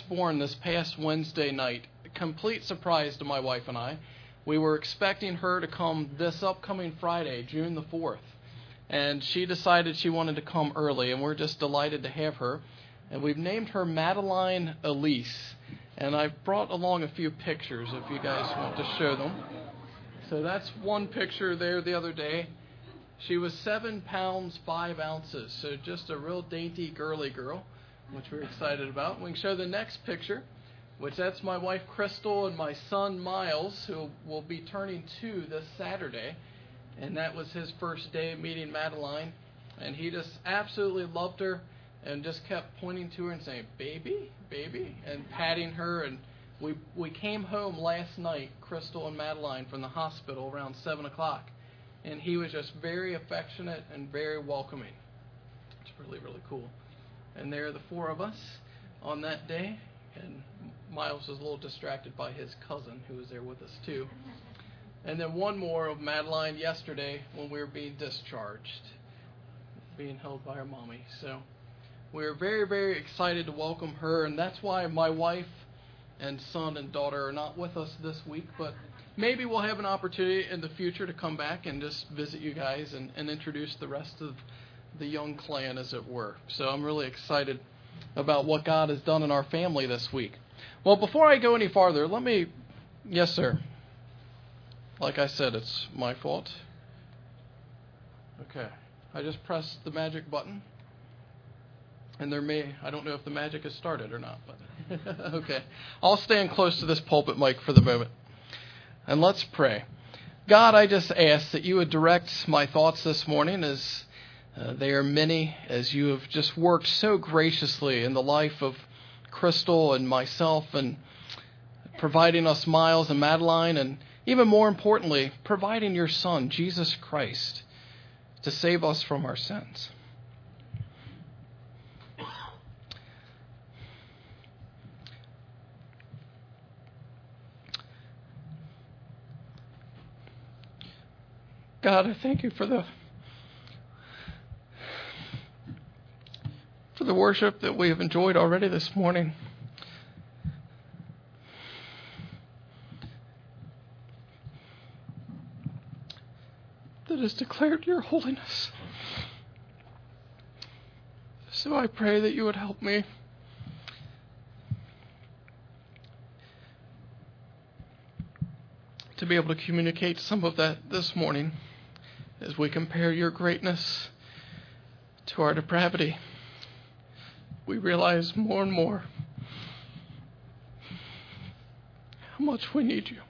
just born this past Wednesday night. A complete surprise to my wife and I. We were expecting her to come this upcoming Friday, June the 4th. And she decided she wanted to come early, and we're just delighted to have her. And we've named her Madeline Elise. And I've brought along a few pictures if you guys want to show them. So that's one picture there the other day. She was 7 pounds, 5 ounces. So just a real dainty, girly girl, which we're excited about. We can show the next picture, which that's my wife Crystal and my son Miles, who will be turning 2 this Saturday. And that was his first day meeting Madeline. And he just absolutely loved her and just kept pointing to her and saying, "Baby, baby," and patting her. And we came home last night, Crystal and Madeline, from the hospital around 7 o'clock. And he was just very affectionate and very welcoming. It's really, really cool. And there are the 4 of us on that day. And Miles was a little distracted by his cousin, who was there with us too. And then one more of Madeline yesterday when we were being discharged, being held by her mommy. So we were very, very excited to welcome her. And that's why my wife and son and daughter are not with us this week. But maybe we'll have an opportunity in the future to come back and just visit you guys and introduce the rest of the young clan, as it were. So I'm really excited about what God has done in our family this week. Well, before I go any farther, yes, sir. Like I said, it's my fault. Okay. I just pressed the magic button. And I don't know if the magic has started or not, but okay. I'll stand close to this pulpit mic for the moment. And let's pray. God, I just ask that you would direct my thoughts this morning, as they are many, as you have just worked so graciously in the life of Crystal and myself, and providing us Miles and Madeline, and even more importantly, providing your Son, Jesus Christ, to save us from our sins. God, I thank you for the worship that we have enjoyed already this morning. That has declared your holiness. So I pray that you would help me to be able to communicate some of that this morning as we compare your greatness to our depravity. We realize more and more how much we need you.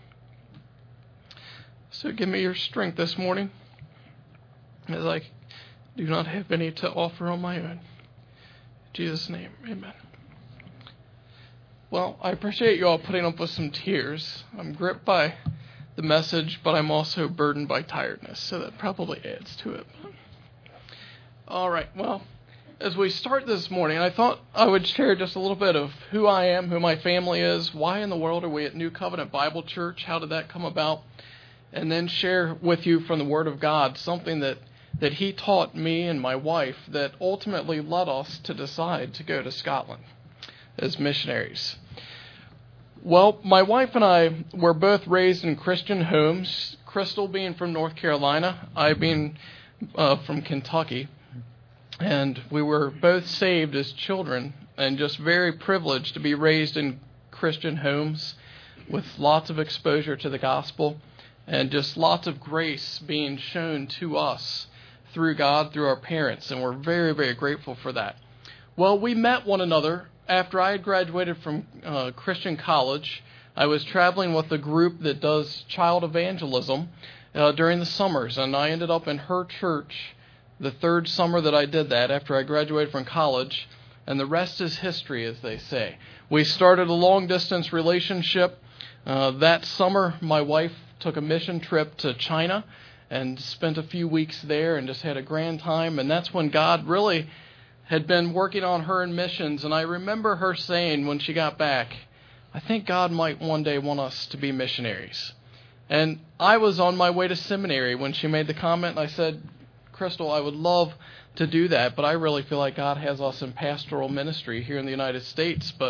So give me your strength this morning, as I do not have any to offer on my own. In Jesus' name, amen. Well, I appreciate you all putting up with some tears. I'm gripped by the message, but I'm also burdened by tiredness, so that probably adds to it. All right, well, as we start this morning, I thought I would share just a little bit of who I am, who my family is, why in the world are we at New Covenant Bible Church, how did that come about, and then share with you from the Word of God something that He taught me and my wife that ultimately led us to decide to go to Scotland as missionaries. Well, my wife and I were both raised in Christian homes, Crystal being from North Carolina, I being from Kentucky. And we were both saved as children and just very privileged to be raised in Christian homes with lots of exposure to the gospel and just lots of grace being shown to us through God, through our parents. And we're very, very grateful for that. Well, we met one another after I had graduated from Christian college. I was traveling with a group that does child evangelism during the summers, and I ended up in her church the third summer that I did that after I graduated from college, and the rest is history, as they say. We started a long-distance relationship. That summer, my wife took a mission trip to China and spent a few weeks there and just had a grand time, and that's when God really had been working on her in missions. And I remember her saying when she got back, "I think God might one day want us to be missionaries." And I was on my way to seminary when she made the comment, and I said, "Crystal, I would love to do that, but I really feel like God has us in pastoral ministry here in the United States." But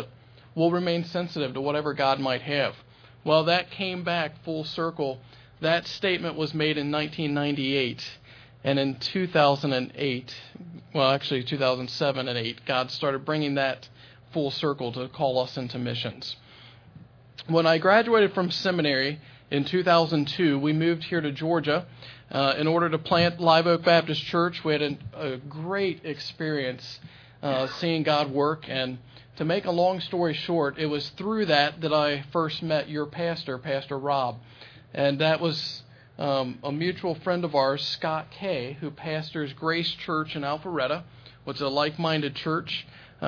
we'll remain sensitive to whatever God might have. Well, that came back full circle. That statement was made in 1998. And in 2008, well, actually 2007 and 8, God started bringing that full circle to call us into missions. When I graduated from seminary in 2002, we moved here to Georgia in order to plant Live Oak Baptist Church. We had a great experience seeing God work. And to make a long story short, it was through that I first met your pastor, Pastor Rob. And that was a mutual friend of ours, Scott Kay, who pastors Grace Church in Alpharetta, which is a like-minded church,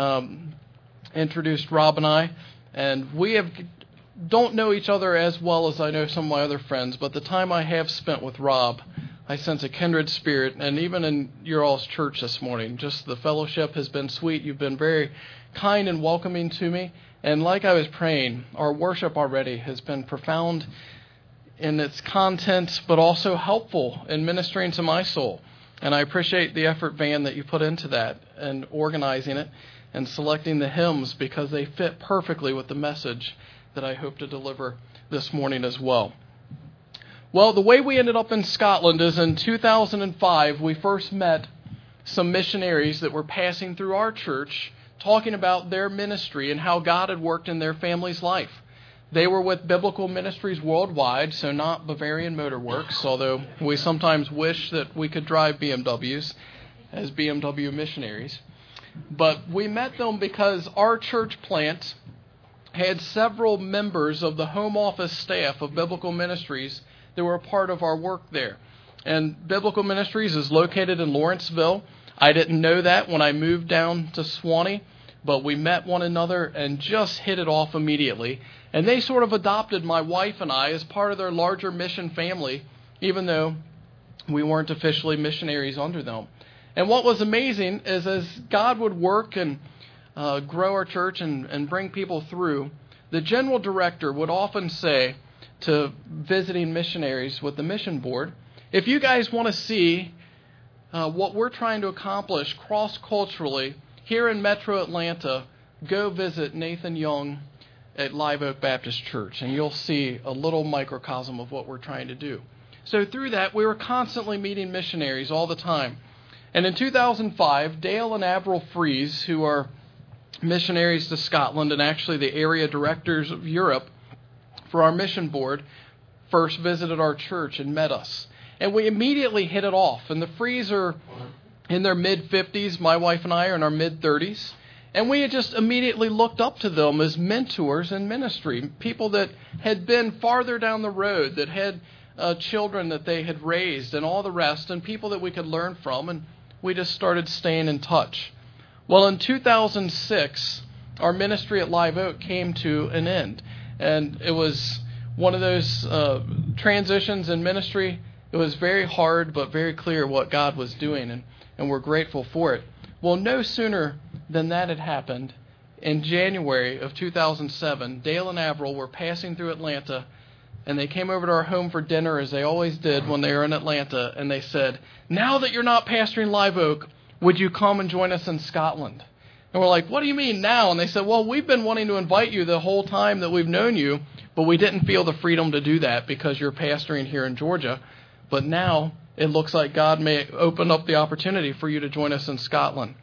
introduced Rob and I. And we don't know each other as well as I know some of my other friends, but the time I have spent with Rob, I sense a kindred spirit. And even in your all's church this morning, just the fellowship has been sweet. You've been very kind and welcoming to me. And like I was praying, our worship already has been profound in its content, but also helpful in ministering to my soul. And I appreciate the effort, Van, that you put into that and organizing it and selecting the hymns, because they fit perfectly with the message that I hope to deliver this morning as well. Well, the way we ended up in Scotland is in 2005, we first met some missionaries that were passing through our church, talking about their ministry and how God had worked in their family's life. They were with Biblical Ministries Worldwide, so not Bavarian Motor Works, although we sometimes wish that we could drive BMWs as BMW missionaries. But we met them because our church plant had several members of the home office staff of Biblical Ministries that were a part of our work there. And Biblical Ministries is located in Lawrenceville. I didn't know that when I moved down to Suwanee, but we met one another and just hit it off immediately. And they sort of adopted my wife and I as part of their larger mission family, even though we weren't officially missionaries under them. And what was amazing is as God would work and grow our church and bring people through, the general director would often say to visiting missionaries with the mission board, if you guys want to see what we're trying to accomplish cross-culturally here in Metro Atlanta, go visit Nathan Young at Live Oak Baptist Church, and you'll see a little microcosm of what we're trying to do. So through that, we were constantly meeting missionaries all the time. And in 2005, Dale and Avril Fries, who are missionaries to Scotland and actually the area directors of Europe for our mission board, first visited our church and met us. And we immediately hit it off. And the Fries are in their mid-50s. My wife and I are in our mid-30s. And we had just immediately looked up to them as mentors in ministry, people that had been farther down the road, that had children that they had raised and all the rest, and people that we could learn from. And we just started staying in touch. Well, in 2006, our ministry at Live Oak came to an end. And it was one of those transitions in ministry. It was very hard, but very clear what God was doing, and we're grateful for it. Well, no sooner than that had happened, in January of 2007, Dale and Avril were passing through Atlanta, and they came over to our home for dinner, as they always did when they were in Atlanta, and they said, now that you're not pastoring Live Oak, would you come and join us in Scotland? And we're like, what do you mean now? And they said, well, we've been wanting to invite you the whole time that we've known you, but we didn't feel the freedom to do that because you're pastoring here in Georgia. But now it looks like God may open up the opportunity for you to join us in Scotland.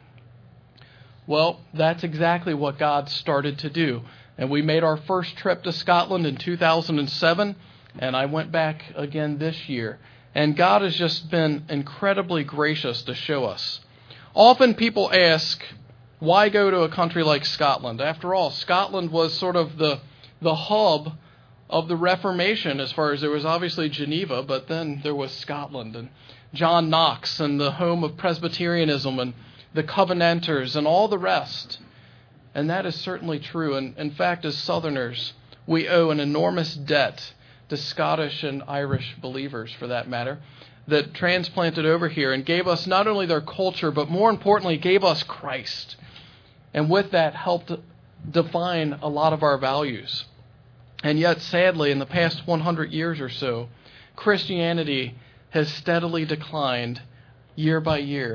Well, that's exactly what God started to do. And we made our first trip to Scotland in 2007, and I went back again this year. And God has just been incredibly gracious to show us. Often people ask, why go to a country like Scotland? After all, Scotland was sort of the hub of the Reformation, as far as there was obviously Geneva, but then there was Scotland and John Knox and the home of Presbyterianism and the Covenanters and all the rest. And that is certainly true. And in fact, as Southerners, we owe an enormous debt to Scottish and Irish believers, for that matter, that transplanted over here and gave us not only their culture, but more importantly, gave us Christ. And with that, helped define a lot of our values. And yet, sadly, in the past 100 years or so, Christianity has steadily declined year by year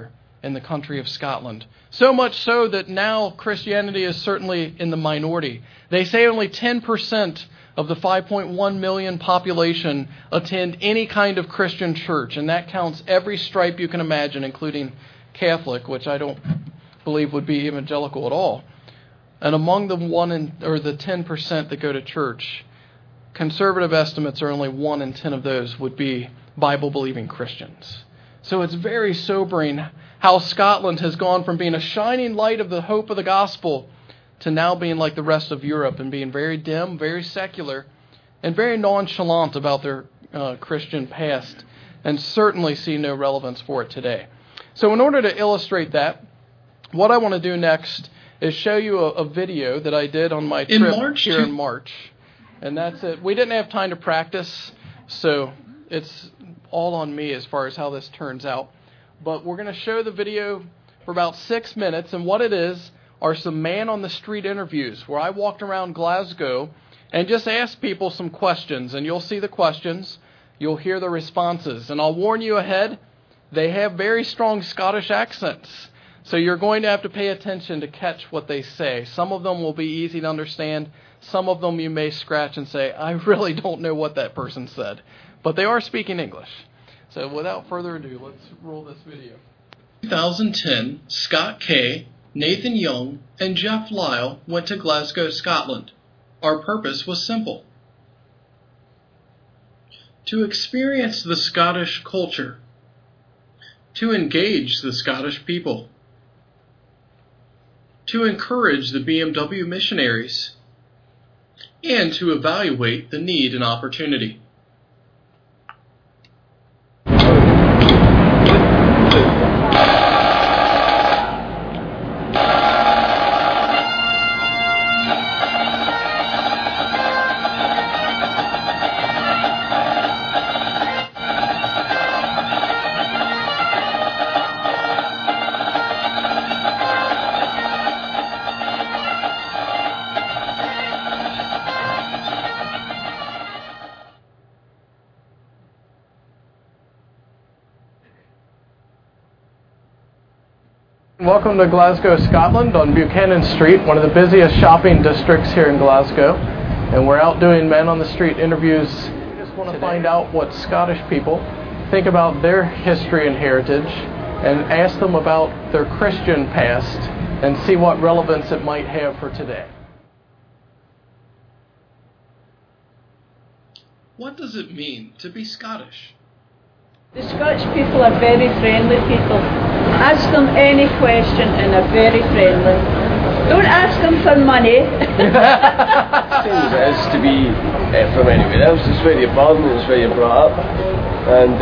in the country of Scotland. So much so that now Christianity is certainly in the minority. They say only 10% of the 5.1 million population attend any kind of Christian church, and that counts every stripe you can imagine, including Catholic, which I don't believe would be evangelical at all. And among the 10% that go to church, conservative estimates are only 1 in 10 of those would be Bible-believing Christians. So it's very sobering how Scotland has gone from being a shining light of the hope of the gospel to now being like the rest of Europe and being very dim, very secular, and very nonchalant about their Christian past, and certainly see no relevance for it today. So in order to illustrate that, what I want to do next is show you a video that I did on my trip here in March. And that's it. We didn't have time to practice, so it's all on me as far as how this turns out. But we're going to show the video for about 6 minutes, and what it is are some man-on-the-street interviews where I walked around Glasgow and just asked people some questions, and you'll see the questions, you'll hear the responses, and I'll warn you ahead, they have very strong Scottish accents, so you're going to have to pay attention to catch what they say. Some of them will be easy to understand, some of them you may scratch and say, I really don't know what that person said, but they are speaking English. So without further ado, let's roll this video. 2010, Scott Kay, Nathan Young, and Jeff Lyle went to Glasgow, Scotland. Our purpose was simple: to experience the Scottish culture, to engage the Scottish people, to encourage the BMW missionaries, and to evaluate the need and opportunity. Welcome to Glasgow, Scotland on Buchanan Street, one of the busiest shopping districts here in Glasgow. And we're out doing men on the street interviews. We just want to find out what Scottish people think about their history and heritage and ask them about their Christian past and see what relevance it might have for today. What does it mean to be Scottish? The Scottish people are very friendly people. Ask them any question and they're very friendly. Don't ask them for money. Same as it is to be from anywhere else. It's where you're born and it's where you're brought up. And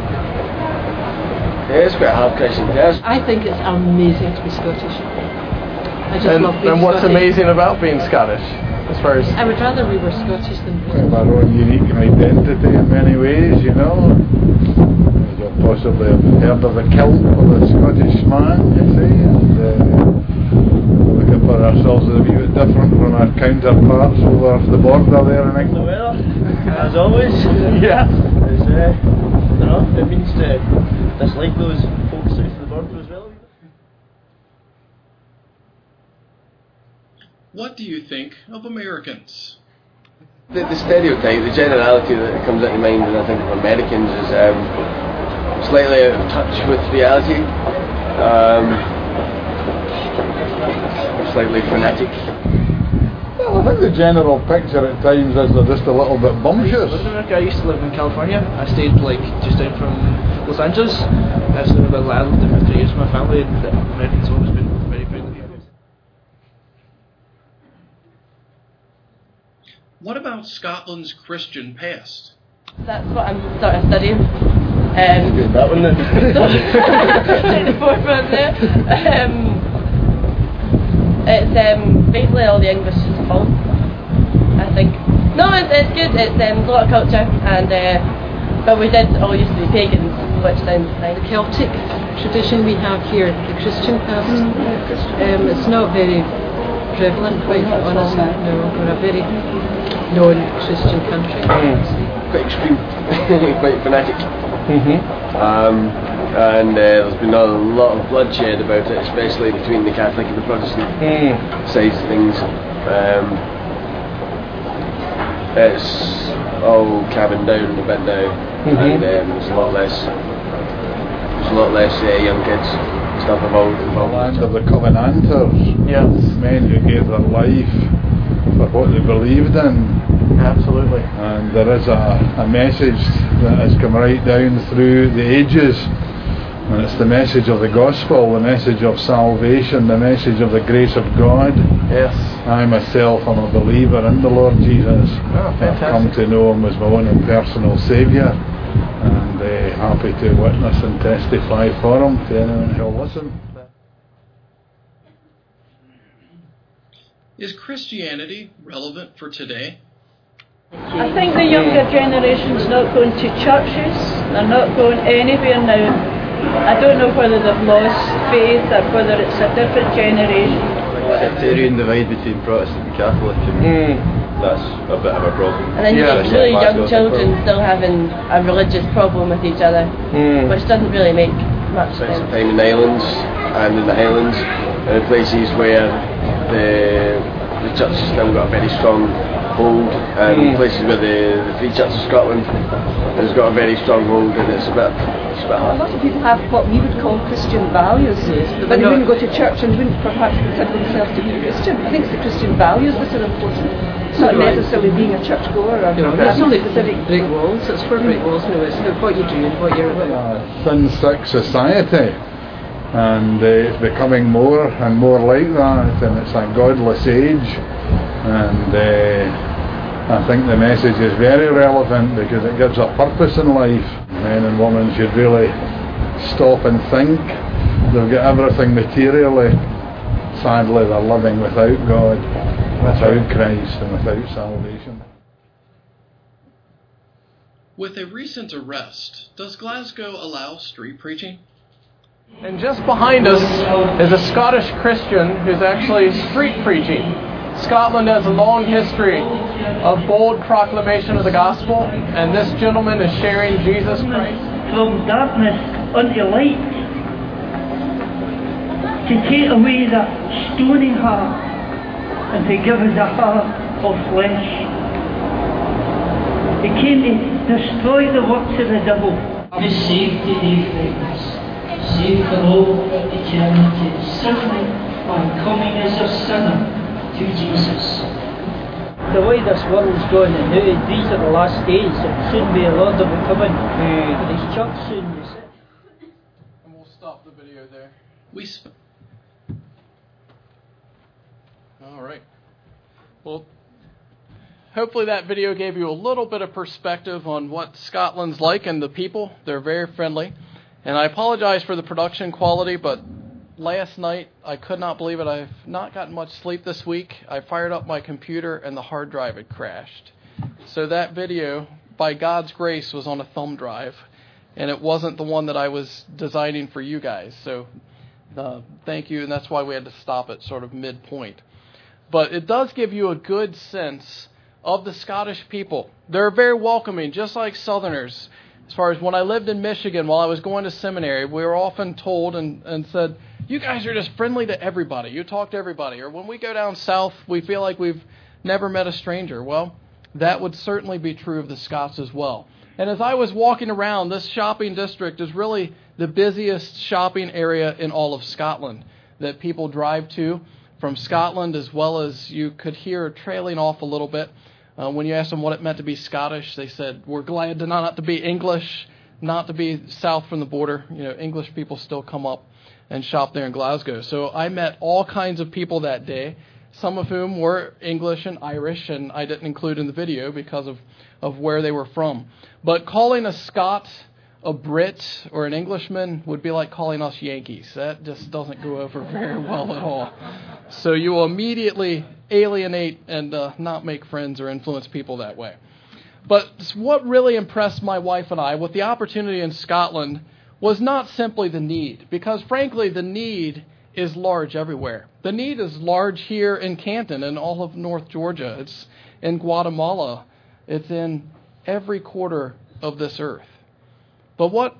it's quite a hard question to ask. I think it's amazing to be Scottish. I just love being And what's Scottish. amazing about being Scottish? As far as I would rather we were Scottish than We have our own unique identity in many ways, you know. You'll possibly have heard of the kilt of the Scottish man, you see, and we're looking for ourselves as a wee bit different from our counterparts over the border there in England. Well, as always, yeah. It means to dislike those folks south of the border as well. What do you think of Americans? The stereotype, the generality that comes into mind when I think of Americans is slightly out of touch with reality, slightly fanatic. Well, I think the general picture at times is they're just a little bit bumptious. In America, I used to live in California. I stayed just down from Los Angeles. I've lived with Ireland for 3 years with my family, and the Americans have always been very friendly people. What about Scotland's Christian past? That's what I'm sort of studying. That one then. Take the forefront there. It's basically all the English fault, I think. No, it's good. It's a lot of culture, and but we did all used to be pagans, which sounds nice. the Celtic tradition we have here, the Christian past. It's not very prevalent, quite honestly. No, we're a very non-Christian country. Quite extreme, quite fanatic. and there's been a lot of bloodshed about it, especially between the Catholic and the Protestant sides of things. It's all cabined down a bit now, and there's a lot less young kids stuff involved. The land of the Covenanters. Yes. Men who gave their life for what they believed in. Absolutely. And there is a message that has come right down through the ages, and it's the message of the gospel, the message of salvation, the message of the grace of God. Yes. I myself am a believer in the Lord Jesus. Oh, fantastic. I've come to know Him as my own and personal Saviour, and happy to witness and testify for Him to anyone who'll listen. Is Christianity relevant for today? I think the younger generation's not going to churches, they're not going anywhere now. I don't know whether they've lost faith or whether it's a different generation. Sectarian divide between Protestant and Catholic, and that's a bit of a problem. And then you've got really young children still having a religious problem with each other, which doesn't really make much sense. Spent some time in the islands and in the Highlands, and in places where the church has still got a very strong hold, and places where the Free Church of Scotland has got a very strong hold, and it's a bit a lot of people have what we would call Christian values, but they wouldn't go to church and wouldn't perhaps consider themselves to be Christian. I think it's the Christian values that are important. It's not necessarily being a churchgoer or it's only specific brick walls. It's for brick walls now. It's about what you do and what you're about. Thin, sick society, and it's becoming more and more like that, and it's a godless age, and I think the message is very relevant because it gives a purpose in life. Men and women should really stop and think. They've got everything materially. Sadly, they're living without God, without Christ, and without salvation. With a recent arrest, does Glasgow allow street preaching? And just behind us is a Scottish Christian who's actually street preaching. Scotland has a long history of bold proclamation of the gospel, and this gentleman is sharing Jesus Christ. From darkness unto light, to take away that stony heart and to give us a heart of flesh. He came to destroy the works of the devil. Be saved today, friends. Saved for all eternity. Certainly by coming as a sinner to Jesus. The way this world's going now, these are the last days. It soon be a Lord will be coming. His church soon. And we'll stop the video there. All right. Well, hopefully that video gave you a little bit of perspective on what Scotland's like and the people. They're very friendly. And I apologize for the production quality, but last night, I could not believe it. I've not gotten much sleep this week. I fired up my computer and the hard drive had crashed. So that video, by God's grace, was on a thumb drive. And it wasn't the one that I was designing for you guys. So thank you. And that's why we had to stop it sort of midpoint. But it does give you a good sense of the Scottish people. They're very welcoming, just like Southerners. As far as when I lived in Michigan, while I was going to seminary, we were often told and said, you guys are just friendly to everybody. You talk to everybody. Or when we go down south, we feel like we've never met a stranger. Well, that would certainly be true of the Scots as well. And as I was walking around, this shopping district is really the busiest shopping area in all of Scotland that people drive to from Scotland, as well as you could hear trailing off a little bit. When you asked them what it meant to be Scottish, they said, we're glad to not to be English, not to be south from the border. You know, English people still come up and shop there in Glasgow. So I met all kinds of people that day, some of whom were English and Irish, and I didn't include in the video because of where they were from. But calling a Scot a Brit or an Englishman would be like calling us Yankees. That just doesn't go over very well at all. So you will immediately alienate and not make friends or influence people that way. But what really impressed my wife and I with the opportunity in Scotland was not simply the need, because frankly the need is large everywhere. The need is large here in Canton and all of North Georgia. It's in Guatemala. It's in every quarter of this earth. But what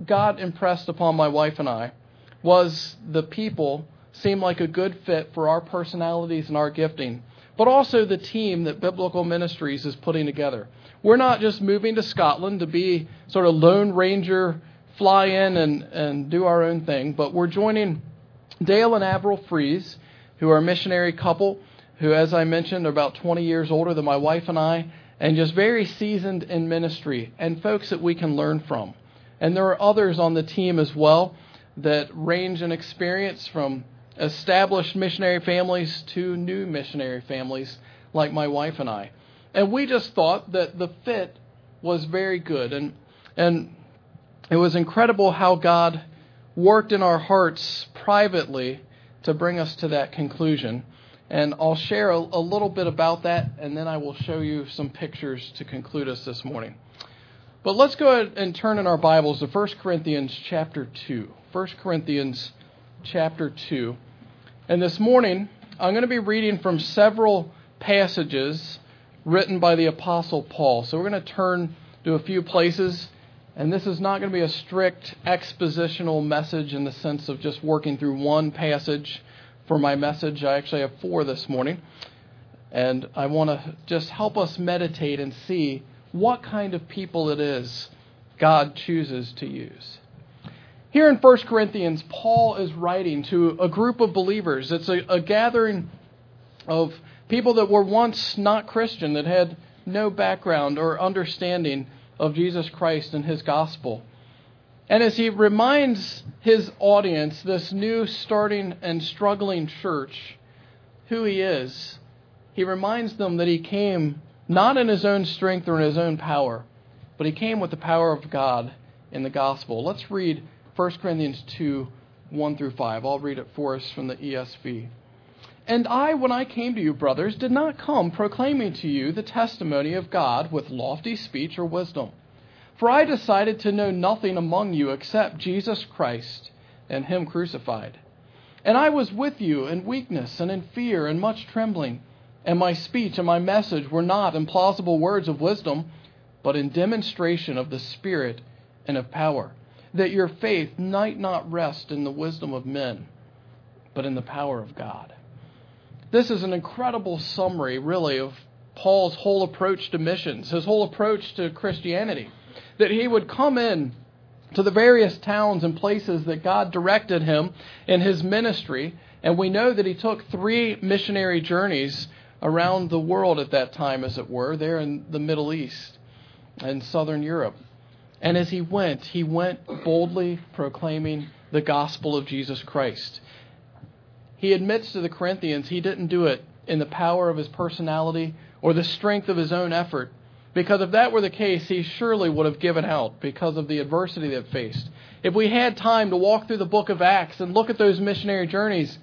God impressed upon my wife and I was the people seemed like a good fit for our personalities and our gifting, but also the team that Biblical Ministries is putting together. We're not just moving to Scotland to be sort of Lone Ranger, fly in and do our own thing, but we're joining Dale and Avril Fries, who are a missionary couple who, as I mentioned, are about 20 years older than my wife and I, and just very seasoned in ministry, and folks that we can learn from. And there are others on the team as well that range in experience from established missionary families to new missionary families like my wife and I. And we just thought that the fit was very good. And it was incredible how God worked in our hearts privately to bring us to that conclusion. And I'll share a little bit about that, and then I will show you some pictures to conclude us this morning. But let's go ahead and turn in our Bibles to 1 Corinthians chapter 2. 1 Corinthians chapter 2. And this morning, I'm going to be reading from several passages written by the Apostle Paul. So we're going to turn to a few places, and this is not going to be a strict expositional message in the sense of just working through one passage for my message. I actually have 4 this morning, and I want to just help us meditate and see what kind of people it is God chooses to use. Here in 1 Corinthians, Paul is writing to a group of believers. It's a gathering of people that were once not Christian, that had no background or understanding of Jesus Christ and His gospel. And as he reminds his audience, this new starting and struggling church, who he is, he reminds them that he came not in his own strength or in his own power, but he came with the power of God in the gospel. Let's read 1 Corinthians 2, 1 through 5. I'll read it for us from the ESV. And I, when I came to you, brothers, did not come proclaiming to you the testimony of God with lofty speech or wisdom. For I decided to know nothing among you except Jesus Christ and Him crucified. And I was with you in weakness and in fear and much trembling. And my speech and my message were not in plausible words of wisdom, but in demonstration of the Spirit and of power, that your faith might not rest in the wisdom of men, but in the power of God. This is an incredible summary, really, of Paul's whole approach to missions, his whole approach to Christianity. That he would come in to the various towns and places that God directed him in his ministry. And we know that he took 3 missionary journeys around the world at that time, as it were, there in the Middle East and Southern Europe. And as he went boldly proclaiming the gospel of Jesus Christ. He admits to the Corinthians he didn't do it in the power of his personality or the strength of his own effort. Because if that were the case, he surely would have given out because of the adversity they faced. If we had time to walk through the book of Acts and look at those missionary journeys,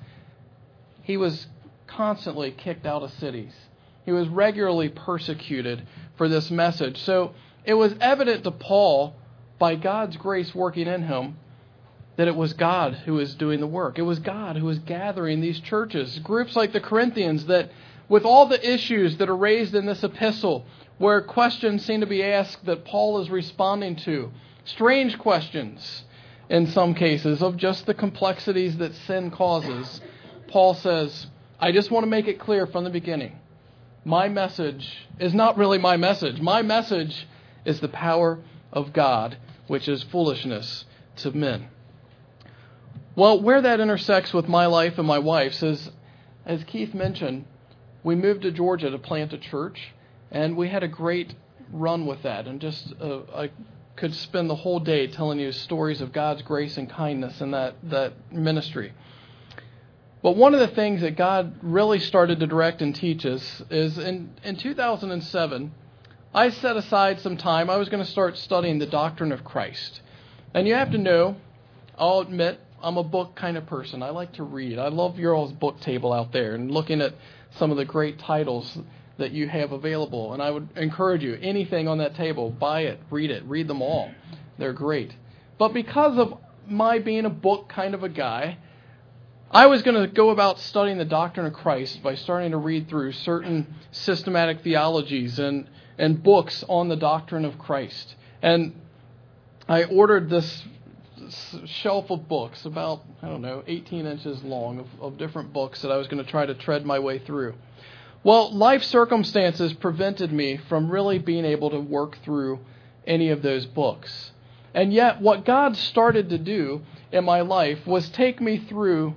he was constantly kicked out of cities. He was regularly persecuted for this message. So it was evident to Paul, by God's grace working in him, that it was God who was doing the work. It was God who was gathering these churches, groups like the Corinthians, that with all the issues that are raised in this epistle, where questions seem to be asked that Paul is responding to, strange questions in some cases of just the complexities that sin causes, Paul says, I just want to make it clear from the beginning, my message is not really my message. My message is the power of God, which is foolishness to men. Well, where that intersects with my life and my wife's is, as Keith mentioned, we moved to Georgia to plant a church. And we had a great run with that. And just I could spend the whole day telling you stories of God's grace and kindness in that ministry. But one of the things that God really started to direct and teach us is in 2007, I set aside some time. I was going to start studying the doctrine of Christ. And you have to know, I'll admit, I'm a book kind of person. I like to read. I love your all's book table out there and looking at some of the great titles that you have available. And I would encourage you, anything on that table, buy it, read them all. They're great. But because of my being a book kind of a guy, I was going to go about studying the doctrine of Christ by starting to read through certain systematic theologies and books on the doctrine of Christ. And I ordered this shelf of books, about, 18 inches long of different books that I was going to try to tread my way through. Well, life circumstances prevented me from really being able to work through any of those books. And yet, what God started to do in my life was take me through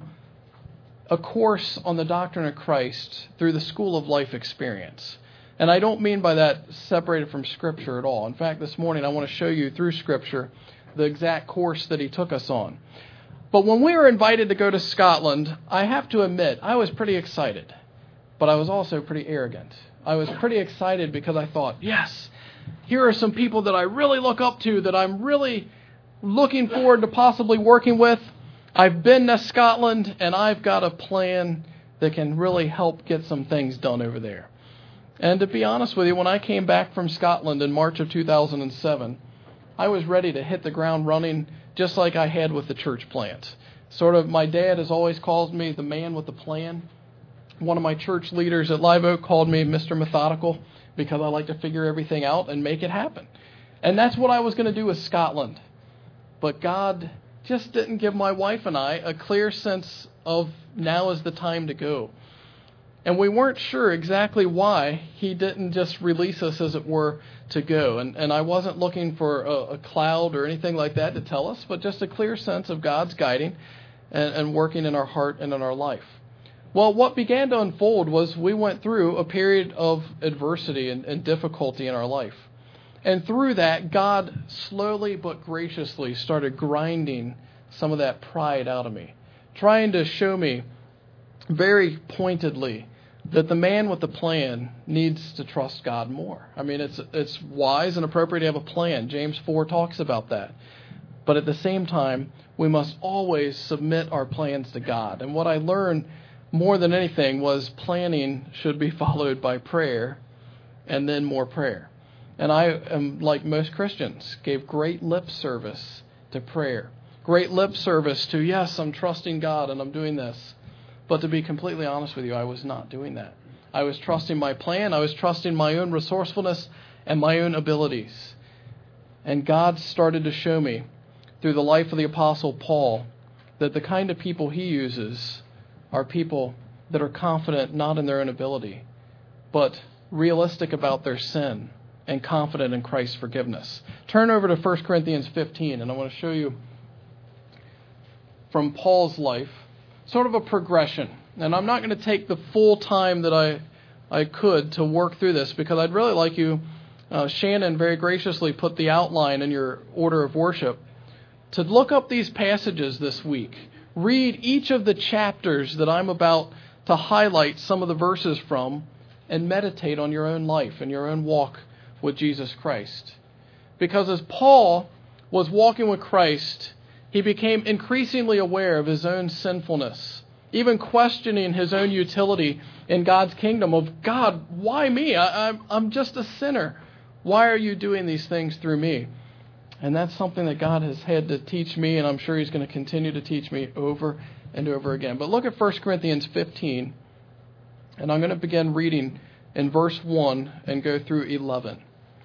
a course on the doctrine of Christ through the School of Life experience. And I don't mean by that separated from Scripture at all. In fact, this morning I want to show you through Scripture the exact course that he took us on. But when we were invited to go to Scotland, I have to admit, I was pretty excited. But I was also pretty arrogant. I was pretty excited because I thought, yes, here are some people that I really look up to, that I'm really looking forward to possibly working with. I've been to Scotland, and I've got a plan that can really help get some things done over there. And to be honest with you, when I came back from Scotland in March of 2007, I was ready to hit the ground running just like I had with the church plant. Sort of, my dad has always called me the man with the plan. One of my church leaders at Live Oak called me Mr. Methodical because I like to figure everything out and make it happen. And that's what I was going to do with Scotland. But God just didn't give my wife and I a clear sense of now is the time to go. And we weren't sure exactly why he didn't just release us, as it were, to go. And I wasn't looking for a cloud or anything like that to tell us, but just a clear sense of God's guiding and working in our heart and in our life. Well, what began to unfold was we went through a period of adversity and difficulty in our life. And through that, God slowly but graciously started grinding some of that pride out of me, trying to show me very pointedly that the man with the plan needs to trust God more. I mean, it's wise and appropriate to have a plan. James 4 talks about that. But at the same time, we must always submit our plans to God. And what I learned more than anything was planning should be followed by prayer and then more prayer. And I am, like most Christians, gave great lip service to prayer. Great lip service to, yes, I'm trusting God and I'm doing this. But to be completely honest with you, I was not doing that. I was trusting my plan. I was trusting my own resourcefulness and my own abilities. And God started to show me through the life of the Apostle Paul that the kind of people he uses are people that are confident not in their own ability, but realistic about their sin and confident in Christ's forgiveness. Turn over to 1 Corinthians 15, and I want to show you from Paul's life sort of a progression. And I'm not going to take the full time that I could to work through this, because I'd really like you, Shannon very graciously put the outline in your order of worship, to look up these passages this week. Read each of the chapters that I'm about to highlight some of the verses from, and meditate on your own life and your own walk with Jesus Christ. Because as Paul was walking with Christ, he became increasingly aware of his own sinfulness, even questioning his own utility in God's kingdom of, God, why me? I'm just a sinner. Why are you doing these things through me? And that's something that God has had to teach me, and I'm sure he's going to continue to teach me over and over again. But look at 1 Corinthians 15, and I'm going to begin reading in verse 1 and go through 11.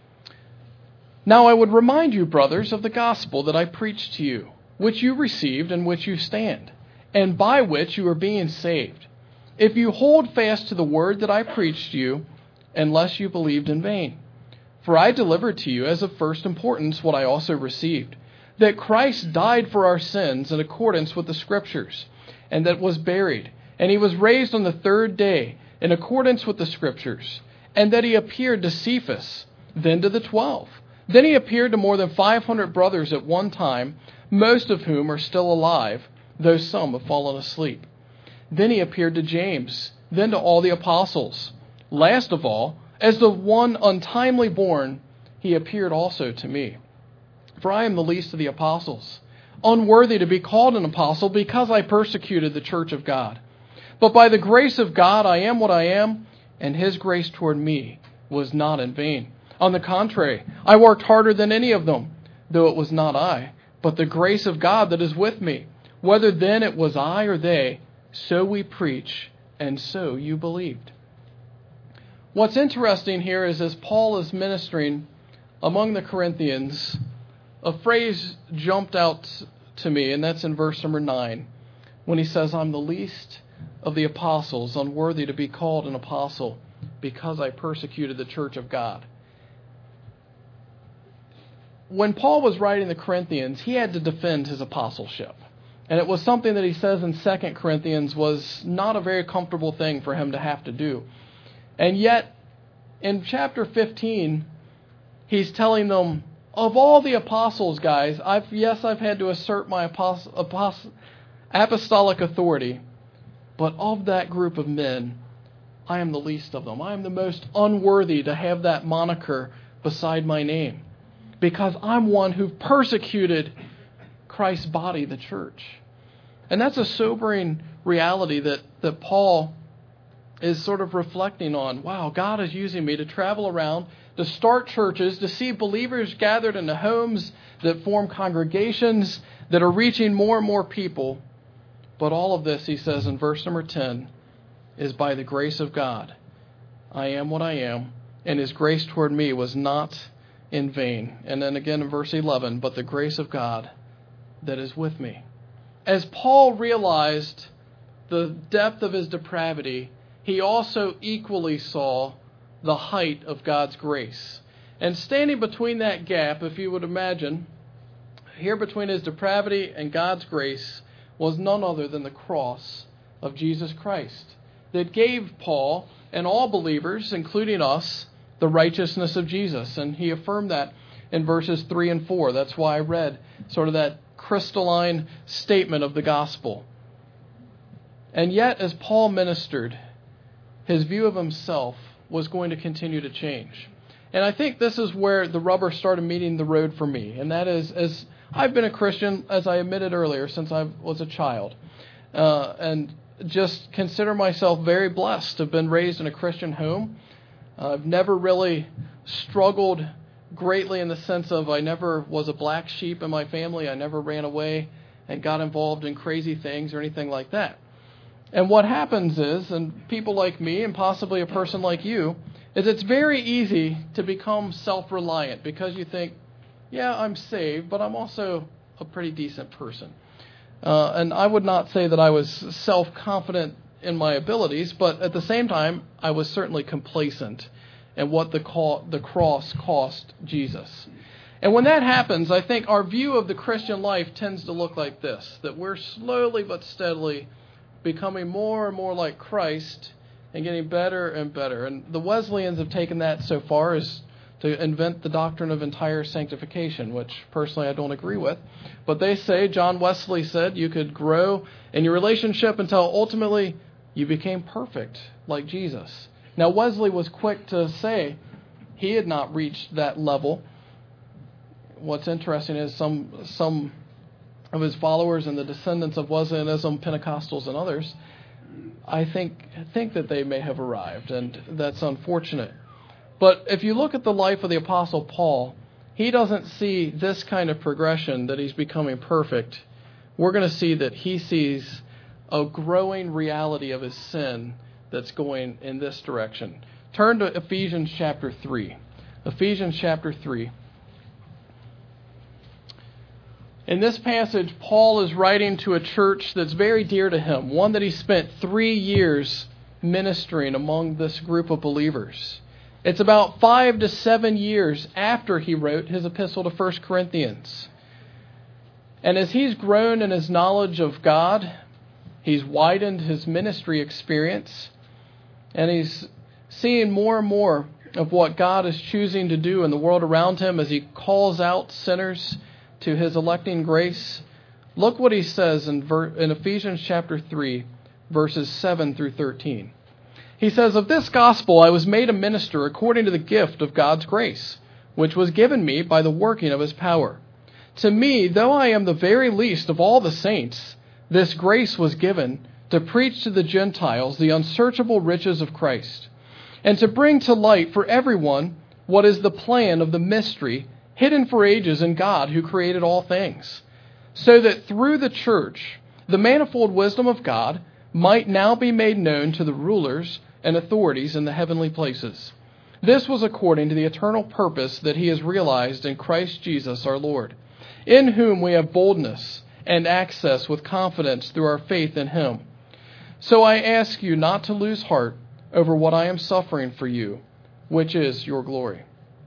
Now I would remind you, brothers, of the gospel that I preached to you, which you received and which you stand, and by which you are being saved, if you hold fast to the word that I preached to you, unless you believed in vain. For I delivered to you as of first importance what I also received, that Christ died for our sins in accordance with the Scriptures, and that was buried, and he was raised on the third day in accordance with the Scriptures, and that he appeared to Cephas, then to the 12. Then he appeared to more than 500 brothers at one time, most of whom are still alive, though some have fallen asleep. Then he appeared to James, then to all the apostles. Last of all, as the one untimely born, he appeared also to me. For I am the least of the apostles, unworthy to be called an apostle because I persecuted the church of God. But by the grace of God I am what I am, and his grace toward me was not in vain. On the contrary, I worked harder than any of them, though it was not I, but the grace of God that is with me. Whether then it was I or they, so we preach, and so you believed. What's interesting here is as Paul is ministering among the Corinthians, a phrase jumped out to me, and that's in verse number 9, when he says, I'm the least of the apostles, unworthy to be called an apostle, because I persecuted the church of God. When Paul was writing the Corinthians, he had to defend his apostleship. And it was something that he says in 2 Corinthians was not a very comfortable thing for him to have to do. And yet, in chapter 15, he's telling them, of all the apostles, guys, I've had to assert my apostolic authority, but of that group of men, I am the least of them. I am the most unworthy to have that moniker beside my name, because I'm one who persecuted Christ's body, the church. And that's a sobering reality that Paul is sort of reflecting on. Wow, God is using me to travel around, to start churches, to see believers gathered into homes that form congregations that are reaching more and more people. But all of this, he says in verse number 10, is by the grace of God. I am what I am, and his grace toward me was not in vain. And then again in verse 11, but the grace of God that is with me. As Paul realized the depth of his depravity, he also equally saw the height of God's grace. And standing between that gap, if you would imagine, here between his depravity and God's grace was none other than the cross of Jesus Christ, that gave Paul and all believers, including us, the righteousness of Jesus. And he affirmed that in verses 3 and 4. That's why I read sort of that crystalline statement of the gospel. And yet, as Paul ministered, his view of himself was going to continue to change. And I think this is where the rubber started meeting the road for me. And that is, as I've been a Christian, as I admitted earlier, since I was a child. And just consider myself very blessed to have been raised in a Christian home. I've never really struggled greatly in the sense of I never was a black sheep in my family. I never ran away and got involved in crazy things or anything like that. And what happens is, and people like me and possibly a person like you, is it's very easy to become self-reliant because you think, yeah, I'm saved, but I'm also a pretty decent person. And I would not say that I was self-confident in my abilities, but at the same time, I was certainly complacent in what the cross cost Jesus. And when that happens, I think our view of the Christian life tends to look like this, that we're slowly but steadily becoming more and more like Christ and getting better and better. And the Wesleyans have taken that so far as to invent the doctrine of entire sanctification, which personally I don't agree with. But they say, John Wesley said, you could grow in your relationship until ultimately you became perfect like Jesus. Now, Wesley was quick to say he had not reached that level. What's interesting is some of his followers and the descendants of Wesleyanism, Pentecostals and others, I think that they may have arrived, and that's unfortunate. But if you look at the life of the Apostle Paul, he doesn't see this kind of progression that he's becoming perfect. We're going to see that he sees a growing reality of his sin that's going in this direction. Turn to Ephesians chapter 3. Ephesians chapter 3. In this passage, Paul is writing to a church that's very dear to him, one that he spent 3 years ministering among this group of believers. It's about 5 to 7 years after he wrote his epistle to 1 Corinthians. And as he's grown in his knowledge of God, he's widened his ministry experience, and he's seeing more and more of what God is choosing to do in the world around him as he calls out sinners to his electing grace. Look what he says in Ephesians chapter 3, verses 7 through 13. He says, of this gospel I was made a minister according to the gift of God's grace, which was given me by the working of his power. To me, though I am the very least of all the saints, this grace was given to preach to the Gentiles the unsearchable riches of Christ, and to bring to light for everyone what is the plan of the mystery hidden for ages in God who created all things, so that through the church the manifold wisdom of God might now be made known to the rulers and authorities in the heavenly places. This was according to the eternal purpose that he has realized in Christ Jesus our Lord, in whom we have boldness and access with confidence through our faith in Him. So I ask you not to lose heart over what I am suffering for you, which is your glory.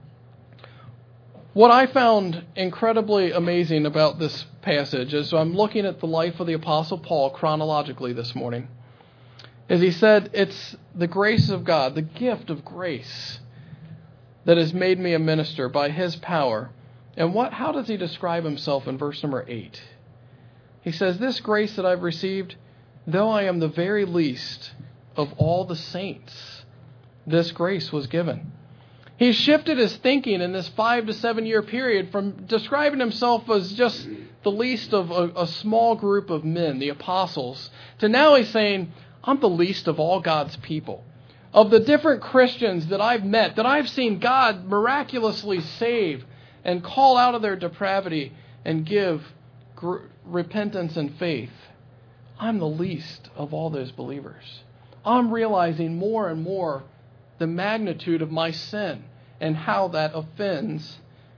What I found incredibly amazing about this passage as I'm looking at the life of the Apostle Paul chronologically this morning, is he said, it's the grace of God, the gift of grace, that has made me a minister by His power. And how does he describe himself in verse number 8? He says, this grace that I've received, though I am the very least of all the saints, this grace was given. He shifted his thinking in this 5 to 7 year period from describing himself as just the least of a small group of men, the apostles, to now he's saying, I'm the least of all God's people. Of the different Christians that I've met, that I've seen God miraculously save and call out of their depravity and give repentance and faith, I'm the least of all those believers. I'm realizing more and more the magnitude of my sin and how that offends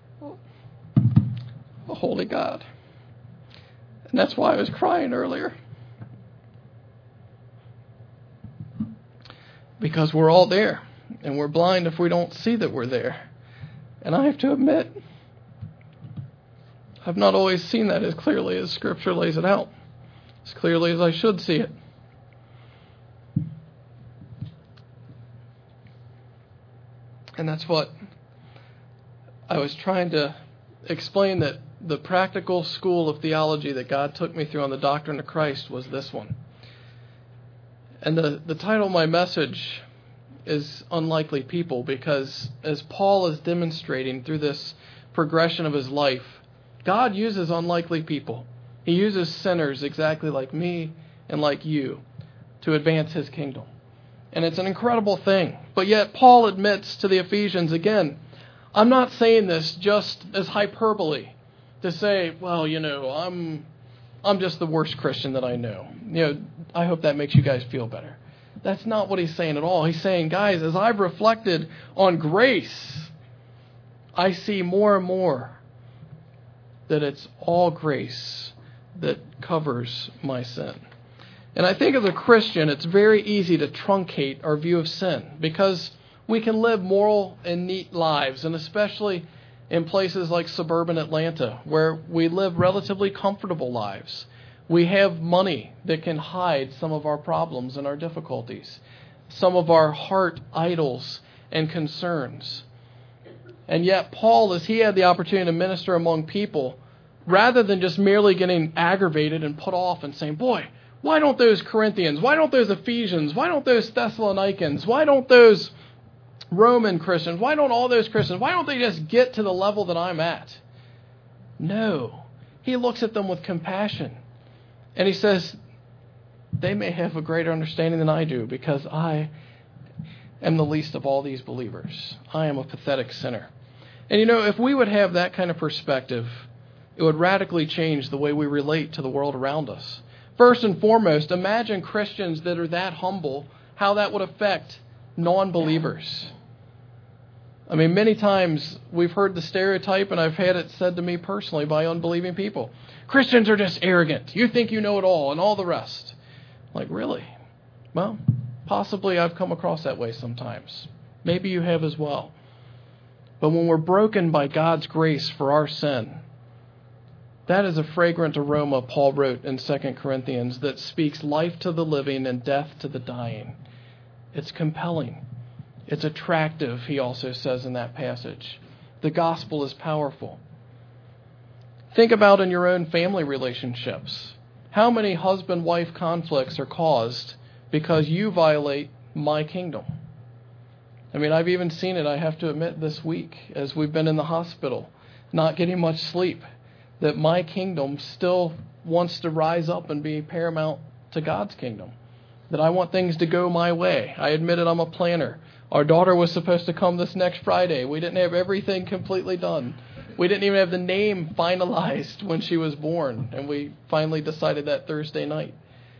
a holy God. And that's why I was crying earlier. Because we're all there, and we're blind if we don't see that we're there. And I have to admit, I've not always seen that as clearly as Scripture lays it out, as clearly as I should see it. And that's what I was trying to explain, that the practical school of theology that God took me through on the doctrine of Christ was this one. And the title of my message is Unlikely People, because as Paul is demonstrating through this progression of his life, God uses unlikely people. He uses sinners exactly like me and like you to advance His kingdom. And it's an incredible thing. But yet Paul admits to the Ephesians again, I'm not saying this just as hyperbole to say, well, I'm just the worst Christian that I know. I hope that makes you guys feel better. That's not what he's saying at all. He's saying, guys, as I've reflected on grace, I see more and more that it's all grace that covers my sin. And I think as a Christian, it's very easy to truncate our view of sin, because we can live moral and neat lives, and especially in places like suburban Atlanta, where we live relatively comfortable lives. We have money that can hide some of our problems and our difficulties, some of our heart idols and concerns. And yet Paul, as he had the opportunity to minister among people, rather than just merely getting aggravated and put off and saying, boy, why don't those Corinthians, why don't those Ephesians, why don't those Thessalonians, why don't those Roman Christians, why don't all those Christians, why don't they just get to the level that I'm at? No. He looks at them with compassion. And he says, they may have a greater understanding than I do, because I am the least of all these believers. I am a pathetic sinner. And if we would have that kind of perspective, it would radically change the way we relate to the world around us. First and foremost, imagine Christians that are that humble, how that would affect non-believers. I mean, many times we've heard the stereotype, and I've had it said to me personally by unbelieving people. Christians are just arrogant. You think you know it all and all the rest. Like, really? Well, possibly I've come across that way sometimes. Maybe you have as well. But when we're broken by God's grace for our sin, that is a fragrant aroma, Paul wrote in 2 Corinthians, that speaks life to the living and death to the dying. It's compelling. It's attractive, he also says in that passage. The gospel is powerful. Think about in your own family relationships. How many husband-wife conflicts are caused because you violate my kingdom? I mean, I've even seen it, I have to admit, this week as we've been in the hospital, not getting much sleep, that my kingdom still wants to rise up and be paramount to God's kingdom. That I want things to go my way. I admitted I'm a planner. Our daughter was supposed to come this next Friday. We didn't have everything completely done. We didn't even have the name finalized when she was born. And we finally decided that Thursday night.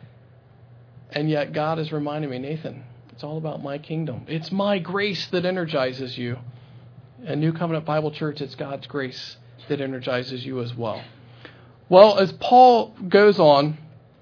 And yet God is reminding me, Nathan, it's all about my kingdom. It's my grace that energizes you. At New Covenant Bible Church, it's God's grace that energizes you as well. Well, as Paul goes on,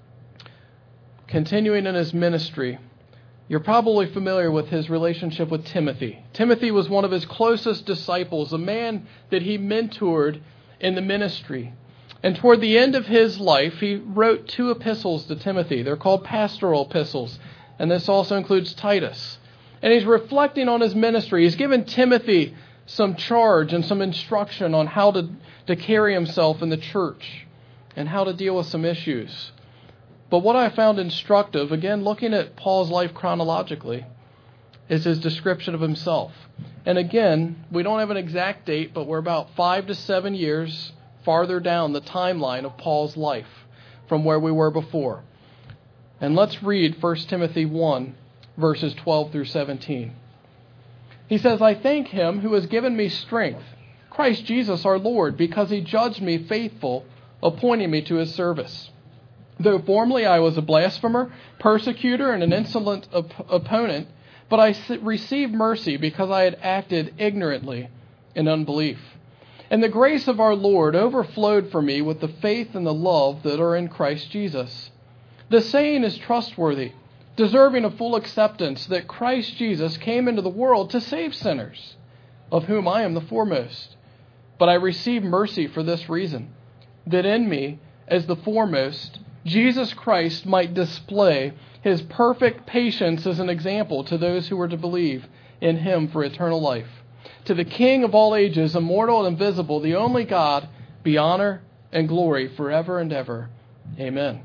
continuing in his ministry, you're probably familiar with his relationship with Timothy. Timothy was one of his closest disciples, a man that he mentored in the ministry. And toward the end of his life, he wrote 2 epistles to Timothy. They're called pastoral epistles, and this also includes Titus. And he's reflecting on his ministry. He's given Timothy some charge and some instruction on how to carry himself in the church and how to deal with some issues. But what I found instructive, again, looking at Paul's life chronologically, is his description of himself. And again, we don't have an exact date, but we're about 5 to 7 years farther down the timeline of Paul's life from where we were before. And let's read 1 Timothy 1, verses 12 through 17. He says, I thank him who has given me strength, Christ Jesus our Lord, because he judged me faithful, appointing me to his service. Though formerly I was a blasphemer, persecutor, and an insolent opponent, but I received mercy because I had acted ignorantly in unbelief. And the grace of our Lord overflowed for me with the faith and the love that are in Christ Jesus. The saying is trustworthy, deserving of full acceptance, that Christ Jesus came into the world to save sinners, of whom I am the foremost. But I received mercy for this reason, that in me, as the foremost, Jesus Christ might display his perfect patience as an example to those who were to believe in him for eternal life. To the King of all ages, immortal and invisible, the only God, be honor and glory forever and ever. Amen.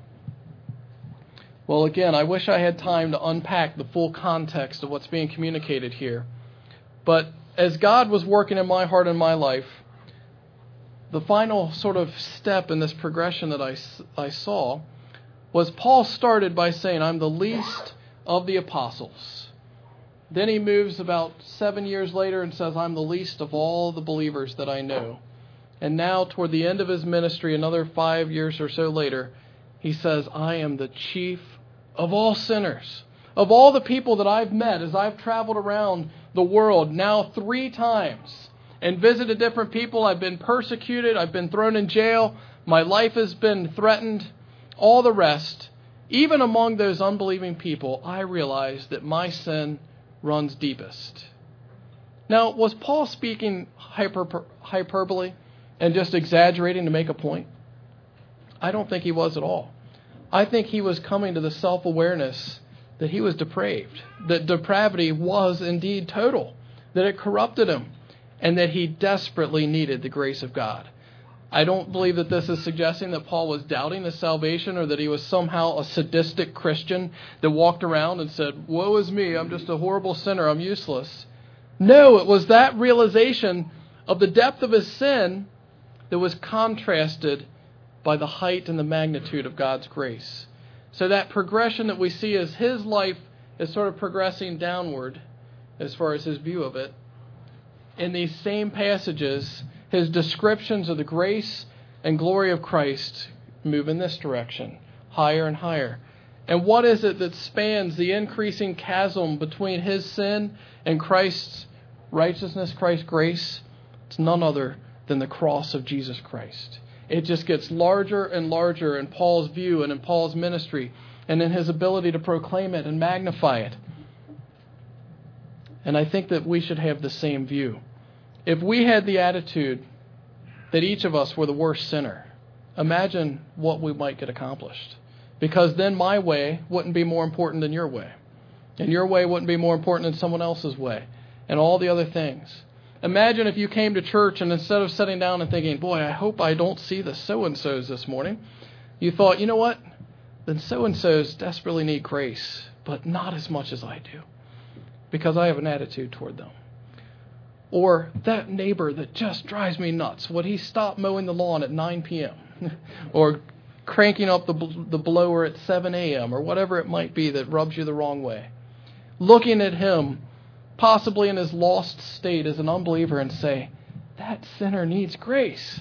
Well, again, I wish I had time to unpack the full context of what's being communicated here. But as God was working in my heart and my life, the final sort of step in this progression that I saw was Paul started by saying, I'm the least of the apostles. Then he moves about 7 years later and says, I'm the least of all the believers that I know. And now, toward the end of his ministry, another 5 years or so later, he says, I am the chief of all sinners. Of all the people that I've met as I've traveled around the world now 3 times and visited different people, I've been persecuted, I've been thrown in jail, my life has been threatened, all the rest. Even among those unbelieving people, I realize that my sin runs deepest. Now, was Paul speaking hyperbole and just exaggerating to make a point? I don't think he was at all. I think he was coming to the self-awareness that he was depraved, that depravity was indeed total, that it corrupted him, and that he desperately needed the grace of God. I don't believe that this is suggesting that Paul was doubting his salvation or that he was somehow a sadistic Christian that walked around and said, woe is me, I'm just a horrible sinner, I'm useless. No, it was that realization of the depth of his sin that was contrasted by the height and the magnitude of God's grace. So that progression that we see as his life is sort of progressing downward as far as his view of it. In these same passages, his descriptions of the grace and glory of Christ move in this direction, higher and higher. And what is it that spans the increasing chasm between his sin and Christ's righteousness, Christ's grace? It's none other than the cross of Jesus Christ. It just gets larger and larger in Paul's view and in Paul's ministry and in his ability to proclaim it and magnify it. And I think that we should have the same view. If we had the attitude that each of us were the worst sinner, imagine what we might get accomplished. Because then my way wouldn't be more important than your way. And your way wouldn't be more important than someone else's way. And all the other things. Imagine if you came to church and instead of sitting down and thinking, boy, I hope I don't see the so-and-sos this morning, you thought, you know what? Then so-and-sos desperately need grace, but not as much as I do. Because I have an attitude toward them. Or that neighbor that just drives me nuts, would he stop mowing the lawn at 9 p.m.? Or cranking up the blower at 7 a.m. or whatever it might be that rubs you the wrong way. Looking at him, possibly in his lost state as an unbeliever, and say, that sinner needs grace.